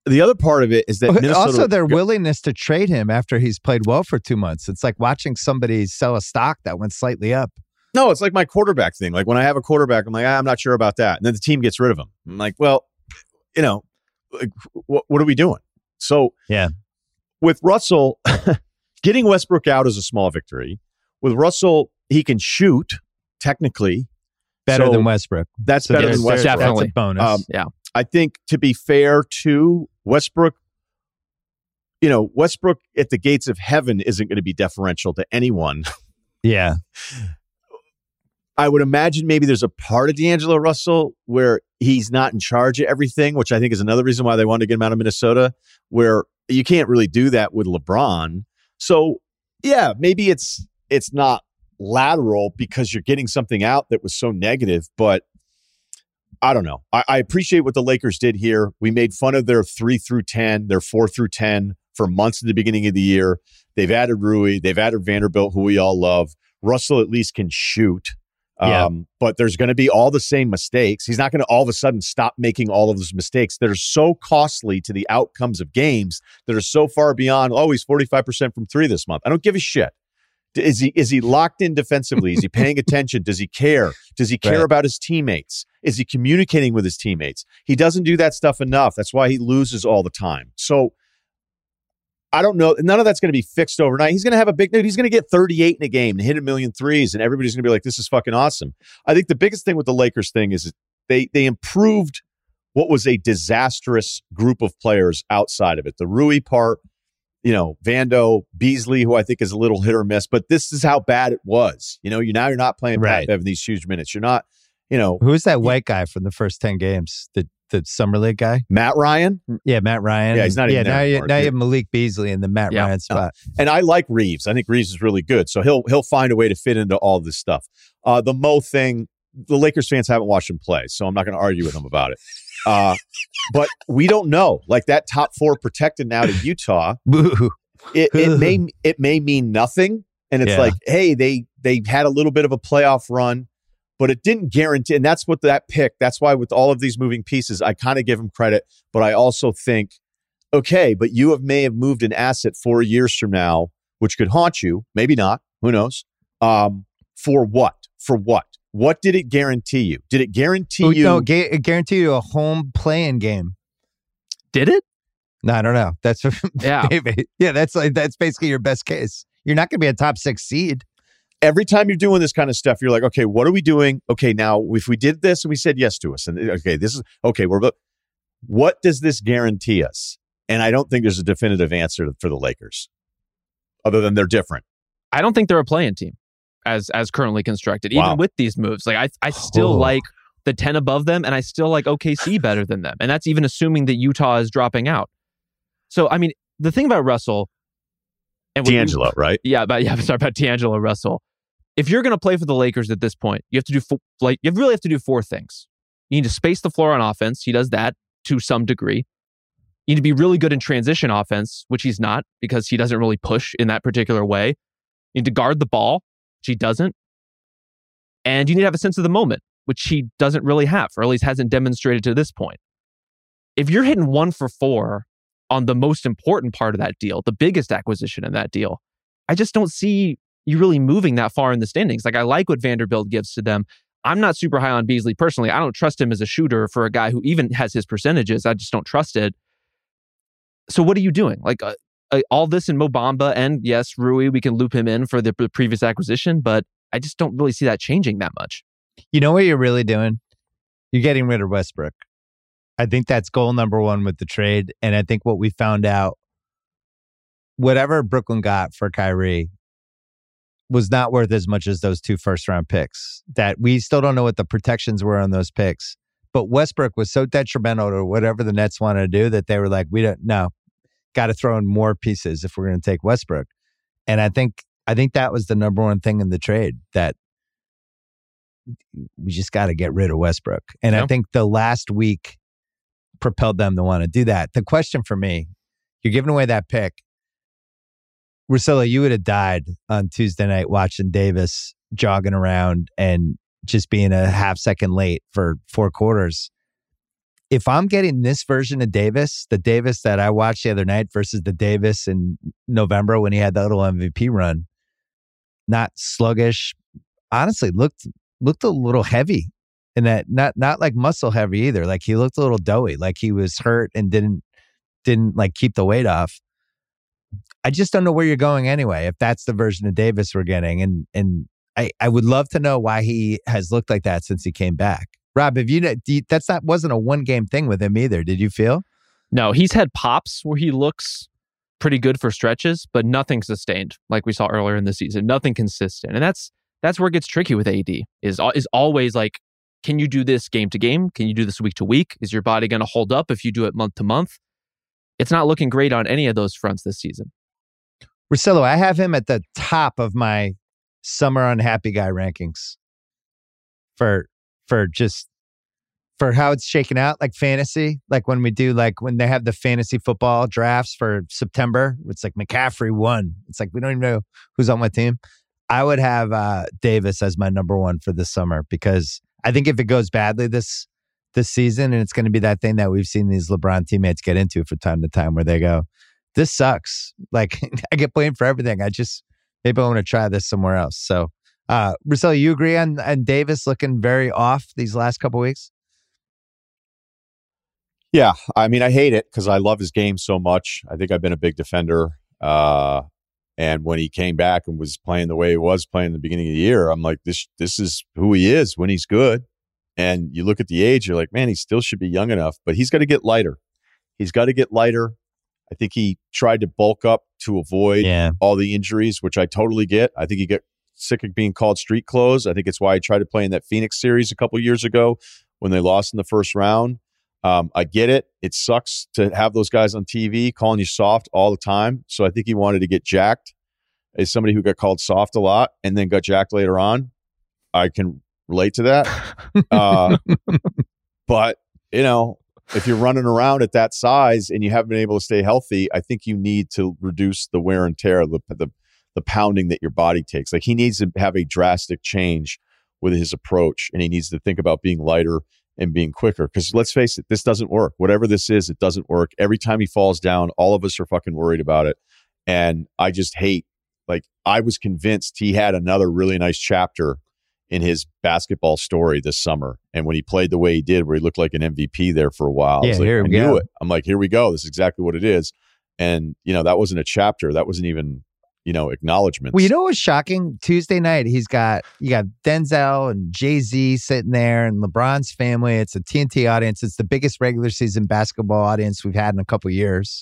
the other part of it is that Minnesota, also their willingness to trade him after he's played well for two months. It's like watching somebody sell a stock that went slightly up. No, it's like my quarterback thing. Like when I have a quarterback, I'm like, ah, I'm not sure about that. And then the team gets rid of him. I'm like, well, you know, like, what, what are we doing? So yeah, with Russell, getting Westbrook out is a small victory. With Russell, he can shoot technically better so than Westbrook. That's So better there's- than there's- Westbrook. Definitely. That's a bonus. Um, Yeah. I think to be fair to Westbrook, you know, Westbrook at the gates of heaven isn't going to be deferential to anyone. yeah. I would imagine maybe there's a part of D'Angelo Russell where he's not in charge of everything, which I think is another reason why they wanted to get him out of Minnesota, where you can't really do that with LeBron. So yeah, maybe it's it's not lateral because you're getting something out that was so negative, but I don't know. I, I appreciate what the Lakers did here. We made fun of their three through ten, their four through ten for months at the beginning of the year. They've added Rui, they've added Vanderbilt, who we all love. Russell at least can shoot. Yeah. Um, but there's going to be all the same mistakes. He's not going to all of a sudden stop making all of those mistakes that are so costly to the outcomes of games that are so far beyond, oh, he's forty-five percent from three this month. I don't give a shit. Is he is he locked in defensively? Is he paying attention? Does he care? Does he care Right. about his teammates? Is he communicating with his teammates? He doesn't do that stuff enough. That's why he loses all the time. So I don't know. None of that's going to be fixed overnight. He's going to have a big dude. He's going to get thirty-eight in a game and hit a million threes, and everybody's going to be like, this is fucking awesome. I think the biggest thing with the Lakers thing is they they improved what was a disastrous group of players outside of it. The Rui part, you know, Vando, Beasley, who I think is a little hit or miss, but this is how bad it was. You know, you now you're not playing Right. Pat Bev in these huge minutes. You're not, you know, Who's that white guy from the first ten games? The the summer league guy? Matt Ryan. Yeah, Matt Ryan. Yeah, he's not Yeah, even there now you anymore, now you dude. have Malik Beasley in the Matt Yeah. Ryan spot. And I like Reeves. I think Reeves is really good. So he'll he'll find a way to fit into all this stuff. Uh, the Mo thing, the Lakers fans haven't watched him play, so I'm not going to argue with them about it. Uh, but we don't know. Like that top four protected now to Utah. Boo. It, it may it may mean nothing. And it's Yeah. like, hey, they they had a little bit of a playoff run, but it didn't guarantee. And that's what that pick. That's why with all of these moving pieces, I kind of give him credit, but I also think, okay, but you have may have moved an asset four years from now, which could haunt you. Maybe not. Who knows? Um, for what? For what? What did it guarantee you? Did it guarantee Oh, you? no, ga- it guarantee you a home playing game. Did it? No, I don't know. That's Yeah. maybe. Yeah, that's like that's basically your best case. You're not going to be a top six seed. Every time you're doing this kind of stuff, you're like, okay, what are we doing? Okay, now if we did this and we said yes to us, and okay, this is okay, we're about, what does this guarantee us? And I don't think there's a definitive answer for the Lakers, other than they're different. I don't think they're a playing team as as currently constructed, even Wow. with these moves. Like I I still Oh. like the ten above them, and I still like O K C better than them. And that's even assuming that Utah is dropping out. So I mean, the thing about Russell and what you- D'Angelo, right? yeah, but yeah, sorry about D'Angelo Russell. If you're going to play for the Lakers at this point, you have to do fo- like you really have to do four things. You need to space the floor on offense. He does that to some degree. You need to be really good in transition offense, which he's not because he doesn't really push in that particular way. You need to guard the ball, which he doesn't. And you need to have a sense of the moment, which he doesn't really have, or at least hasn't demonstrated to this point. If you're hitting one for four on the most important part of that deal, the biggest acquisition in that deal, I just don't see you really moving that far in the standings. Like I like what Vanderbilt gives to them. I'm not super high on Beasley personally. I don't trust him as a shooter for a guy who even has his percentages. I just don't trust it. So what are you doing? Like uh, uh, all this in Mo Bamba, and yes, Rui, we can loop him in for the p- previous acquisition, but I just don't really see that changing that much. You know what you're really doing? You're getting rid of Westbrook. I think that's goal number one with the trade. And I think what we found out, whatever Brooklyn got for Kyrie was not worth as much as those two first round picks. That we still don't know what the protections were on those picks. But Westbrook was so detrimental to whatever the Nets wanted to do that they were like, we don't know. Got to throw in more pieces if we're going to take Westbrook. And I think I think that was the number one thing in the trade, that we just got to get rid of Westbrook. And Yeah. I think the last week propelled them to want to do that. The question for me, you're giving away that pick. Russillo, you would have died on Tuesday night watching Davis jogging around and just being a half second late for four quarters. if I'm getting this version of Davis, the Davis that I watched the other night versus the Davis in November when he had the little M V P run, not sluggish, honestly looked looked a little heavy, and that not not like muscle heavy either. Like he looked a little doughy, like he was hurt and didn't didn't like keep the weight off. I just don't know where you're going anyway. If that's the version of Davis we're getting, and and I I would love to know why he has looked like that since he came back. Rob, have you, do you that's not wasn't a one game thing with him either. Did you feel? No, he's had pops where he looks pretty good for stretches, but nothing sustained, like we saw earlier in the season. Nothing consistent, and that's that's where it gets tricky with A D. Is is always like, can you do this game to game? Can you do this week to week? Is your body going to hold up if you do it month to month? It's not looking great on any of those fronts this season. Russillo, I have him at the top of my summer unhappy guy rankings for for just for how it's shaken out, like fantasy, like when we do, like when they have the fantasy football drafts for September, it's like McCaffrey won. It's like, we don't even know who's on my team. I would have uh, Davis as my number one for this summer, because I think if it goes badly this this season, and it's going to be that thing that we've seen these LeBron teammates get into from time to time where they go, this sucks. Like, I get blamed for everything. I just, maybe I want to try this somewhere else. So, uh, Russillo, you agree on, on Davis looking very off these last couple weeks? Yeah, I mean, I hate it because I love his game so much. I think I've been a big defender. Uh, and when he came back and was playing the way he was playing in the beginning of the year, I'm like, this this is who he is when he's good. And you look at the age, you're like, man, he still should be young enough, but he's got to get lighter. He's got to get lighter. I think he tried to bulk up to avoid yeah. all the injuries, which I totally get. I think he got sick of being called street clothes. I think it's why he tried to play in that Phoenix series a couple years ago when they lost in the first round. Um, I get it. It sucks to have those guys on T V calling you soft all the time. So I think he wanted to get jacked as somebody who got called soft a lot and then got jacked later on. I can relate to that. Uh, but, you know, if you're running around at that size and you haven't been able to stay healthy, I think you need to reduce the wear and tear, the, the, the pounding that your body takes. Like, he needs to have a drastic change with his approach, and he needs to think about being lighter and being quicker. Because let's face it, this doesn't work. Whatever this is, it doesn't work. Every time he falls down, all of us are fucking worried about it. And I just hate, like, I was convinced he had another really nice chapter in his basketball story this summer. And when he played the way he did, where he looked like an M V P there for a while, yeah, I was like, here I we knew go. it. I'm like, here we go. This is exactly what it is. And, you know, that wasn't a chapter. That wasn't even, you know, acknowledgments. Well, you know what was shocking? Tuesday night, he's got, you got Denzel and Jay-Z sitting there and LeBron's family. It's a T N T audience. It's the biggest regular season basketball audience we've had in a couple years.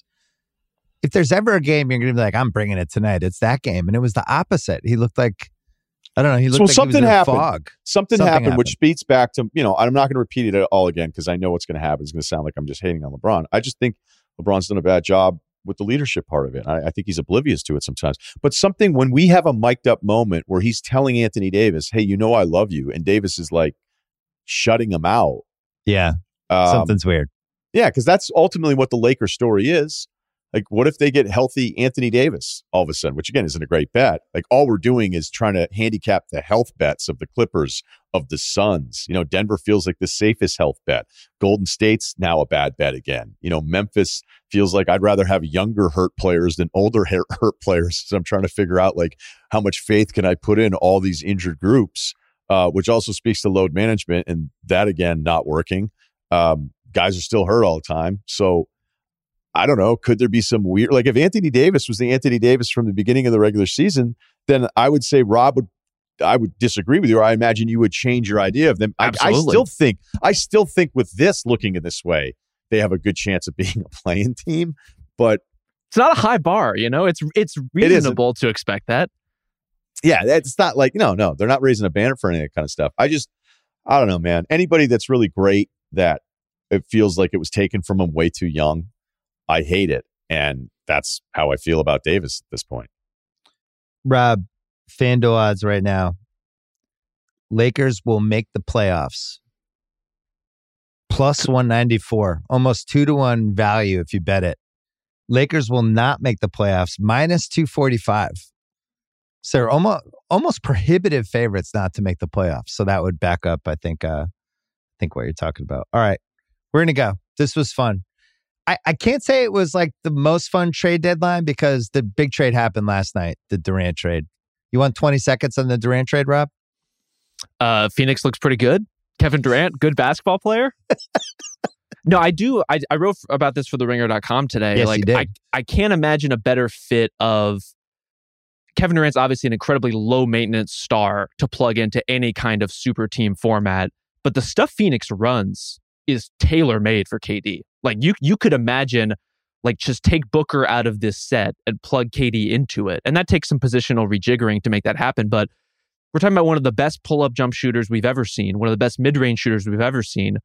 If there's ever a game you're going to be like, I'm bringing it tonight, it's that game. And it was the opposite. He looked like, I don't know, he looked so like something he was in a happened. fog. Something, Something happened, happened. which speaks back to, you know, I'm not going to repeat it all again because I know what's going to happen. It's going to sound like I'm just hating on LeBron. I just think LeBron's done a bad job with the leadership part of it. I, I think he's oblivious to it sometimes. But something, when we have a mic'd up moment where he's telling Anthony Davis, hey, you know I love you, and Davis is like shutting him out. Yeah, Um, something's weird. Yeah, because that's ultimately what the Lakers story is. Like, what if they get healthy Anthony Davis all of a sudden, which again isn't a great bet. Like, all we're doing is trying to handicap the health bets of the Clippers, of the Suns. You know, Denver feels like the safest health bet. Golden State's now a bad bet again. You know, Memphis feels like I'd rather have younger hurt players than older hurt players. So I'm trying to figure out, like, how much faith can I put in all these injured groups, uh, which also speaks to load management, and that again not working. Um, guys are still hurt all the time. So I don't know. Could there be some weird, like, if Anthony Davis was the Anthony Davis from the beginning of the regular season, then I would say Rob would, I would disagree with you, or I imagine you would change your idea of them. I, I still think, I still think with this, looking in this way, they have a good chance of being a playing team, but it's not a high bar, you know, it's, it's reasonable to expect that. Yeah. It's not like, no, no, they're not raising a banner for any of that kind of stuff. I just, I don't know, man. Anybody that's really great that it feels like it was taken from them way too young, I hate it. And that's how I feel about Davis at this point. Rob, FanDuel odds right now. Lakers will make the playoffs. Plus one ninety-four. Almost two to one value if you bet it. Lakers will not make the playoffs. Minus two forty-five. So they're almost, almost prohibitive favorites not to make the playoffs. So that would back up, I think, uh, I think what you're talking about. All right. We're going to go. This was fun. I, I can't say it was like the most fun trade deadline because the big trade happened last night, the Durant trade. You want twenty seconds on the Durant trade, Rob? Uh, Phoenix looks pretty good. Kevin Durant, good basketball player. No, I do. I, I wrote about this for the ringer dot com today. Yes, like, you did. I, I can't imagine a better fit of Kevin Durant's obviously an incredibly low maintenance star to plug into any kind of super team format. But the stuff Phoenix runs is tailor made for K D. Like you, you could imagine, like just take Booker out of this set and plug K D into it, and that takes some positional rejiggering to make that happen. But we're talking about one of the best pull-up jump shooters we've ever seen, one of the best mid-range shooters we've ever seen,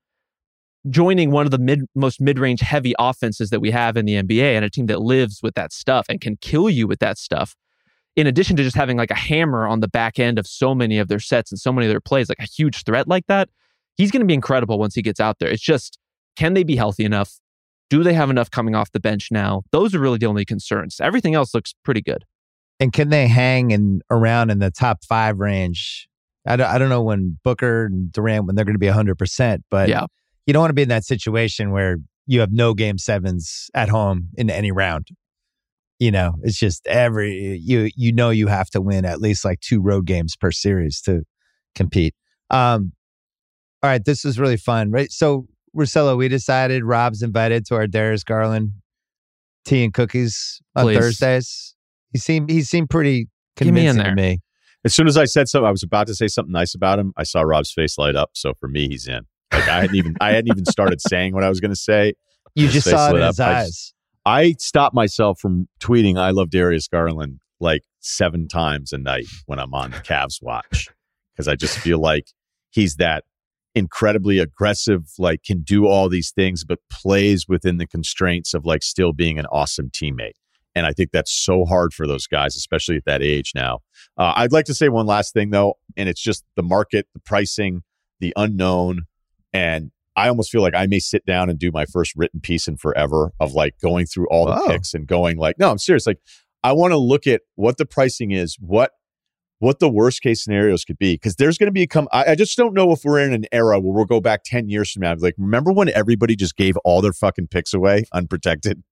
joining one of the mid, most mid-range heavy offenses that we have in the N B A, and a team that lives with that stuff and can kill you with that stuff. In addition to just having like a hammer on the back end of so many of their sets and so many of their plays, like a huge threat like that, he's going to be incredible once he gets out there. It's just, can they be healthy enough? Do they have enough coming off the bench now? Those are really the only concerns. Everything else looks pretty good. And can they hang in around in the top five range? I don't, I don't know when Booker and Durant, when they're going to be one hundred percent, but yeah. You don't want to be in that situation where you have no game sevens at home in any round. You know, it's just every, you you know you have to win at least like two road games per series to compete. Um, all right, this is really fun, right? So, Russillo, we decided Rob's invited to our Darius Garland tea and cookies on Please. Thursdays. He seemed he seemed pretty Get me in convincing there. to me. As soon as I said something, I was about to say something nice about him. I saw Rob's face light up. So for me, he's in. Like I hadn't even I hadn't even started saying what I was going to say. You His just face saw it lit in up. his I eyes. just- I stopped myself from tweeting I love Darius Garland like seven times a night when I'm on Cavs watch, because I just feel like he's that incredibly aggressive, like can do all these things, but plays within the constraints of like still being an awesome teammate. And I think that's so hard for those guys, especially at that age now. Uh, I'd like to say one last thing, though, and it's just the market, the pricing, the unknown. And I almost feel like I may sit down and do my first written piece in forever of like going through all the Whoa. picks and going like, no, I'm serious. Like, I want to look at what the pricing is, what what the worst case scenarios could be. Because there's going to be come. I, I just don't know if we're in an era where we'll go back ten years from now. Like, remember when everybody just gave all their fucking picks away unprotected?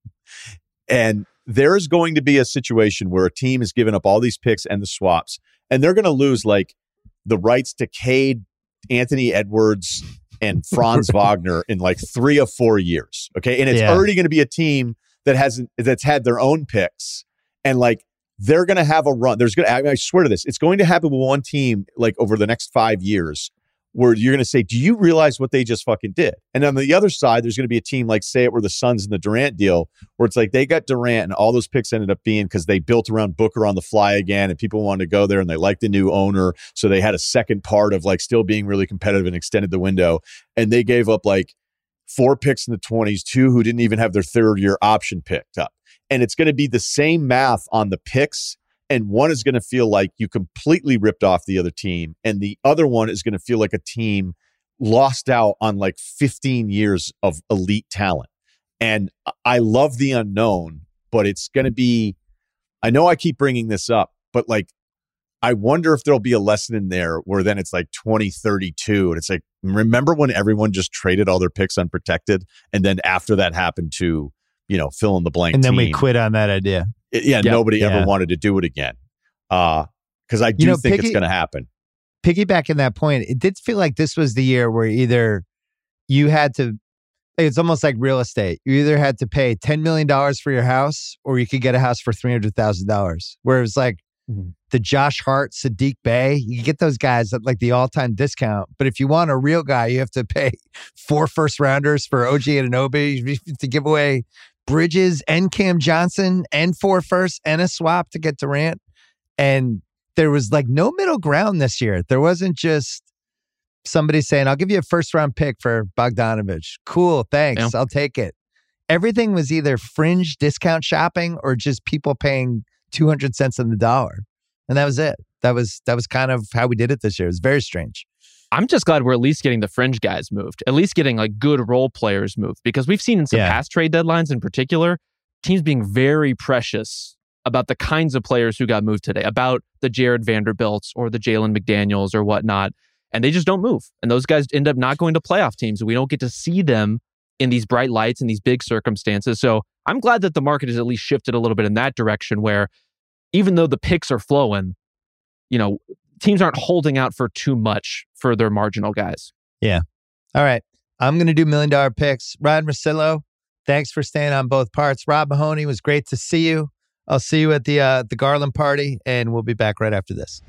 And there is going to be a situation where a team is giving up all these picks and the swaps, and they're going to lose like the rights to Cade, Anthony Edwards, and Franz Wagner in like three or four years. Okay. And it's Yeah. already going to be a team that hasn't, that's had their own picks. And like, they're going to have a run. There's going to, I, mean, I swear to this, it's going to happen with one team like over the next five years where you're going to say, do you realize what they just fucking did? And on the other side, there's going to be a team like, say it were the Suns in the Durant deal, where it's like they got Durant and all those picks ended up being because they built around Booker on the fly again and people wanted to go there and they liked the new owner. So they had a second part of like still being really competitive and extended the window. And they gave up like four picks in the twenties, two who didn't even have their third year option picked up. And it's going to be the same math on the picks. And one is going to feel like you completely ripped off the other team. And the other one is going to feel like a team lost out on like fifteen years of elite talent. And I love the unknown, but it's going to be, I know I keep bringing this up, but like, I wonder if there'll be a lesson in there where then it's like twenty thirty-two. And it's like, remember when everyone just traded all their picks unprotected? And then after that happened to, you know, fill in the blank And then team. we quit on that idea. It- yeah, Yep. nobody Yeah. ever wanted to do it again. Uh, because I do know, think Piggy- it's going to happen. Piggybacking that point, it did feel like this was the year where either you had to, it's almost like real estate. You either had to pay ten million dollars for your house or you could get a house for three hundred thousand dollars. Where it was like Mhm. the Josh Hart, Sadiq Bey, you can get those guys at like the all-time discount. But if you want a real guy, you have to pay four first rounders for O G Anunoby. You have to give away Bridges and Cam Johnson and four firsts and a swap to get Durant. And there was like no middle ground this year. There wasn't just somebody saying, I'll give you a first round pick for Bogdanovich. Cool, thanks. Yeah. I'll take it. Everything was either fringe discount shopping or just people paying two hundred cents on the dollar. And that was it. That was that was kind of how we did it this year. It was very strange. I'm just glad we're at least getting the fringe guys moved, at least getting like good role players moved, because we've seen in some Yeah. past trade deadlines in particular, teams being very precious about the kinds of players who got moved today, about the Jared Vanderbilts or the Jalen McDaniels or whatnot. And they just don't move. And those guys end up not going to playoff teams. We don't get to see them in these bright lights and these big circumstances. So I'm glad that the market has at least shifted a little bit in that direction where even though the picks are flowing, you know, teams aren't holding out for too much for their marginal guys. Yeah. All right. I'm going to do million dollar picks. Ryan Russillo, thanks for staying on both parts. Rob Mahoney, was great to see you. I'll see you at the uh, the Garland party, and we'll be back right after this.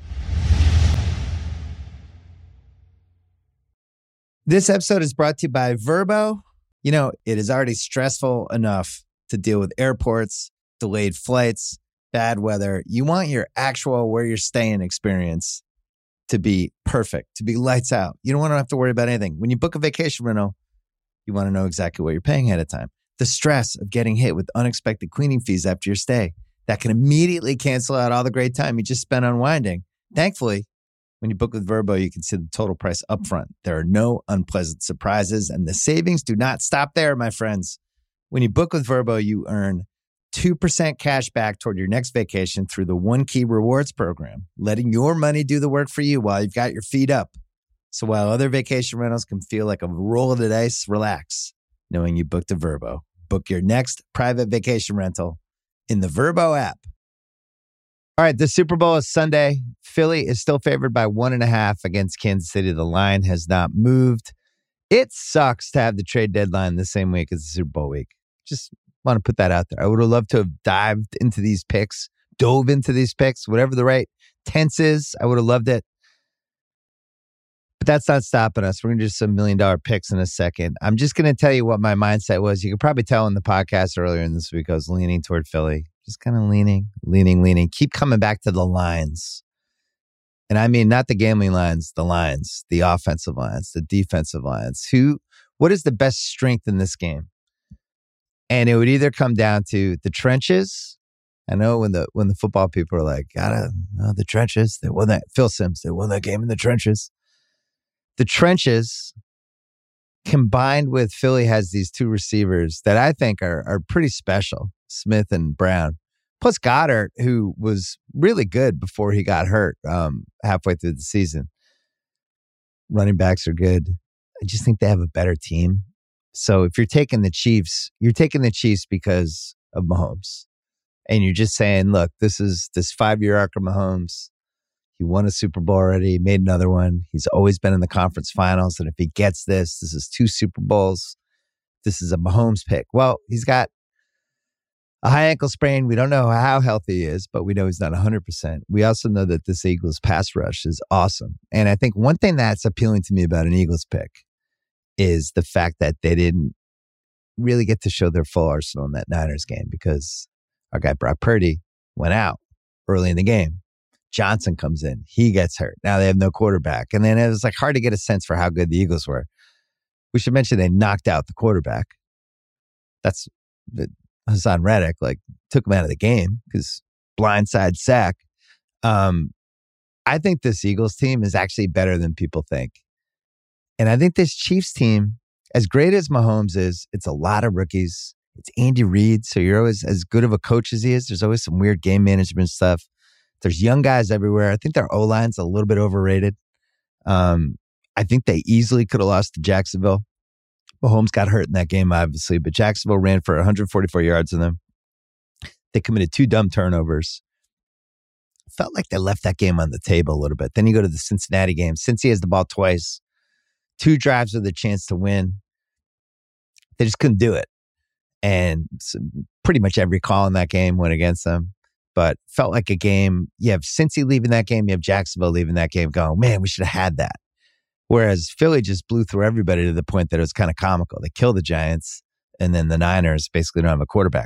This episode is brought to you by Vrbo. You know, it is already stressful enough to deal with airports, delayed flights, bad weather. You want your actual where you're staying experience to be perfect, to be lights out. You don't want to have to worry about anything. When you book a vacation rental, you want to know exactly what you're paying ahead of time. The stress of getting hit with unexpected cleaning fees after your stay, that can immediately cancel out all the great time you just spent unwinding. Thankfully, when you book with Vrbo, you can see the total price upfront. There are no unpleasant surprises, and the savings do not stop there, my friends. When you book with Vrbo, you earn two percent cash back toward your next vacation through the One Key Rewards program, letting your money do the work for you while you've got your feet up. So while other vacation rentals can feel like a roll of the dice, relax, knowing you booked a Vrbo. Book your next private vacation rental in the Vrbo app. All right, the Super Bowl is Sunday. Philly is still favored by one and a half against Kansas City. The line has not moved. It sucks to have the trade deadline the same week as the Super Bowl week. Just want to put that out there. I would have loved to have dived into these picks, dove into these picks, whatever the right tense is. I would have loved it. But that's not stopping us. We're going to do some million dollar picks in a second. I'm just going to tell you what my mindset was. You could probably tell in the podcast earlier in this week, I was leaning toward Philly. Just kind of leaning, leaning, leaning. Keep coming back to the lines. And I mean, not the gambling lines, the lines, the offensive lines, the defensive lines. Who, what is the best strength in this game? And it would either come down to the trenches. I know when the when the football people are like, gotta know the trenches. They won that. Phil Simms, they won that game in the trenches. The trenches combined with Philly has these two receivers that I think are are pretty special, Smith and Brown. Plus Goddard, who was really good before he got hurt um, halfway through the season. Running backs are good. I just think they have a better team. So if you're taking the Chiefs, you're taking the Chiefs because of Mahomes. And you're just saying, look, this is this five-year arc of Mahomes. He won a Super Bowl already, made another one. He's always been in the conference finals. And if he gets this, this is two Super Bowls. This is a Mahomes pick. Well, he's got a high ankle sprain. We don't know how healthy he is, but we know he's not one hundred percent. We also know that this Eagles pass rush is awesome. And I think one thing that's appealing to me about an Eagles pick is the fact that they didn't really get to show their full arsenal in that Niners game because our guy Brock Purdy went out early in the game. Johnson comes in. He gets hurt. Now they have no quarterback. And then it was like hard to get a sense for how good the Eagles were. We should mention they knocked out the quarterback. That's Hassan Reddick, like took him out of the game because blindside sack. Um, I think this Eagles team is actually better than people think. And I think this Chiefs team, as great as Mahomes is, it's a lot of rookies. It's Andy Reid, so you're always as good of a coach as he is. There's always some weird game management stuff. There's young guys everywhere. I think their O-line's a little bit overrated. Um, I think they easily could have lost to Jacksonville. Mahomes got hurt in that game, obviously, but Jacksonville ran for one hundred forty-four yards in them. They committed two dumb turnovers. Felt like they left that game on the table a little bit. Then you go to the Cincinnati game. Cincy has the ball twice. Two drives with a chance to win. They just couldn't do it. And so pretty much every call in that game went against them. But felt like a game. You have Cincy leaving that game. You have Jacksonville leaving that game going, man, we should have had that. Whereas Philly just blew through everybody to the point that it was kind of comical. They killed the Giants, and then the Niners basically don't have a quarterback.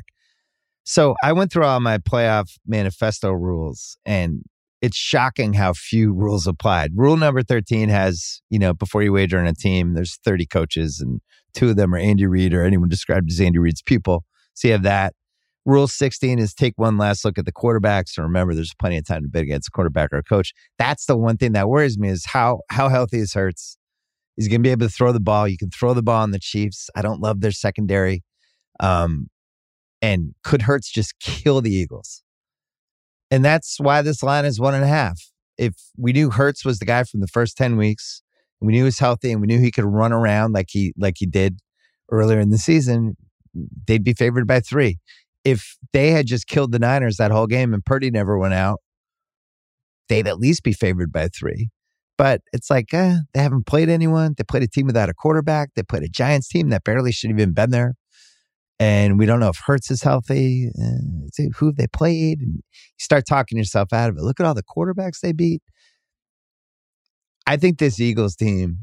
So I went through all my playoff manifesto rules, and it's shocking how few rules applied. Rule number thirteen has, you know, before you wager on a team, there's thirty coaches, and two of them are Andy Reid or anyone described as Andy Reid's pupil. So you have that. Rule sixteen is take one last look at the quarterbacks. And remember, there's plenty of time to bet against a quarterback or a coach. That's the one thing that worries me is how how healthy is Hurts. He's going to be able to throw the ball. You can throw the ball on the Chiefs. I don't love their secondary. Um, and could Hurts just kill the Eagles? And that's why this line is one and a half. If we knew Hurts was the guy from the first ten weeks, and we knew he was healthy, and we knew he could run around like he like he did earlier in the season, they'd be favored by three. If they had just killed the Niners that whole game and Purdy never went out, they'd at least be favored by three. But it's like, eh, they haven't played anyone. They played a team without a quarterback. They played a Giants team that barely should have even been there. And we don't know if Hurts is healthy. Uh, who have they played? And you start talking yourself out of it. Look at all the quarterbacks they beat. I think this Eagles team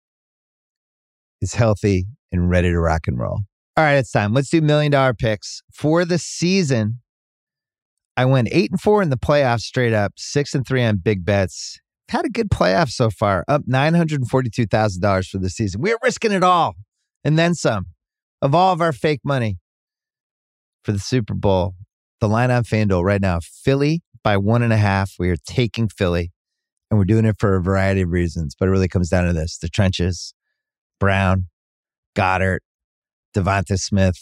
is healthy and ready to rock and roll. All right, it's time. Let's do million dollar picks. For the season, I went eight and four in the playoffs straight up, six and three on big bets. Had a good playoff so far, up nine hundred forty-two thousand dollars for the season. We're risking it all and then some of all of our fake money for the Super Bowl. The line on FanDuel right now, Philly by one and a half. We are taking Philly, and we're doing it for a variety of reasons, but it really comes down to this. The trenches, Brown, Goddard, Devonta Smith.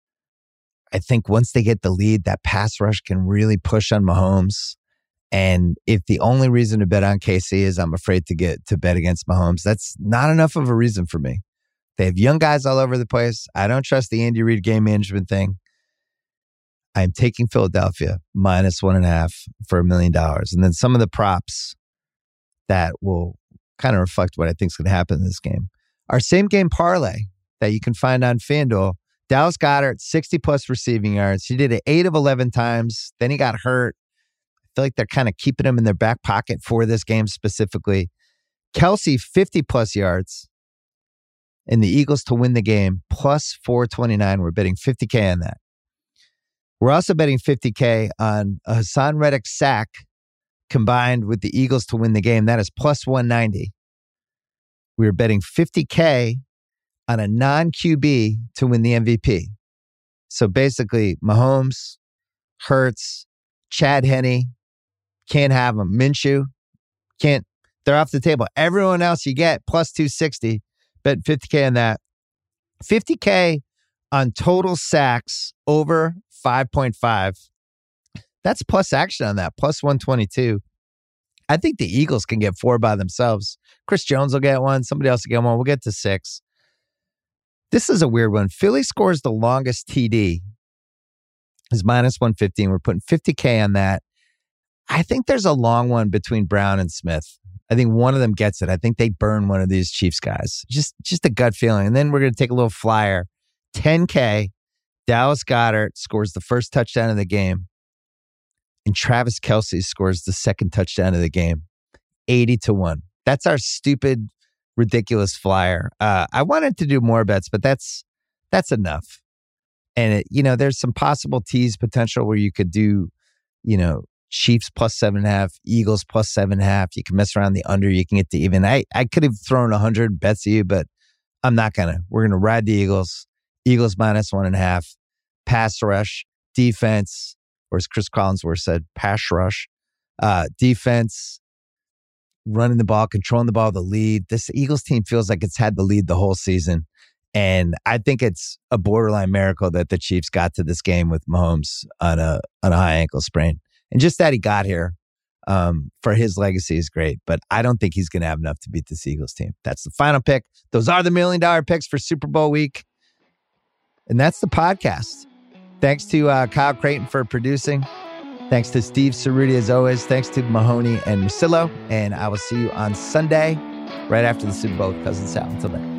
I think once they get the lead, that pass rush can really push on Mahomes. And if the only reason to bet on K C is I'm afraid to get to bet against Mahomes, that's not enough of a reason for me. They have young guys all over the place. I don't trust the Andy Reid game management thing. I'm taking Philadelphia minus one and a half for a million dollars. And then some of the props that will kind of reflect what I think is going to happen in this game. Our same game parlay that you can find on FanDuel, Dallas Goedert, sixty plus receiving yards. He did it eight of eleven times. Then he got hurt. I feel like they're kind of keeping him in their back pocket for this game specifically. Kelsey, fifty plus yards. And the Eagles to win the game, plus four twenty-nine. We're betting fifty K on that. We're also betting fifty K on a Hassan Reddick sack combined with the Eagles to win the game. That is plus one ninety. We're betting fifty K on a non-Q B to win the M V P. So basically, Mahomes, Hurts, Chad Henne, can't have them. Minshew, can't. They're off the table. Everyone else you get, plus two sixty. Bet fifty K on that. fifty K on total sacks over five point five. That's plus action on that, plus one twenty-two. I think the Eagles can get four by themselves. Chris Jones will get one. Somebody else will get one. We'll get to six. This is a weird one. Philly scores the longest T D. Is minus one fifteen. We're putting fifty K on that. I think there's a long one between Brown and Smith. I think one of them gets it. I think they burn one of these Chiefs guys. Just, just a gut feeling. And then we're going to take a little flyer. ten K. Dallas Goedert scores the first touchdown of the game. And Travis Kelce scores the second touchdown of the game. eighty to one. That's our stupid, ridiculous flyer. Uh, I wanted to do more bets, but that's that's enough. And, it, you know, there's some possible tease potential where you could do, you know, Chiefs plus seven and a half, Eagles plus seven and a half. You can mess around the under. You can get to even. I, I could have thrown one hundred bets at you, but I'm not going to. We're going to ride the Eagles. Eagles minus one and a half. Pass rush, defense, or as Chris Collinsworth said, pass rush, uh, defense, running the ball, controlling the ball, the lead. This Eagles team feels like it's had the lead the whole season. And I think it's a borderline miracle that the Chiefs got to this game with Mahomes on a on a high ankle sprain. And just that he got here um, for his legacy is great. But I don't think he's going to have enough to beat this Eagles team. That's the final pick. Those are the million dollar picks for Super Bowl week. And that's the podcast. Thanks to uh, Kyle Creighton for producing. Thanks to Steve Cerruti as always. Thanks to Mahoney and Musillo. And I will see you on Sunday right after the Super Bowl with Cousin Sal. Until then.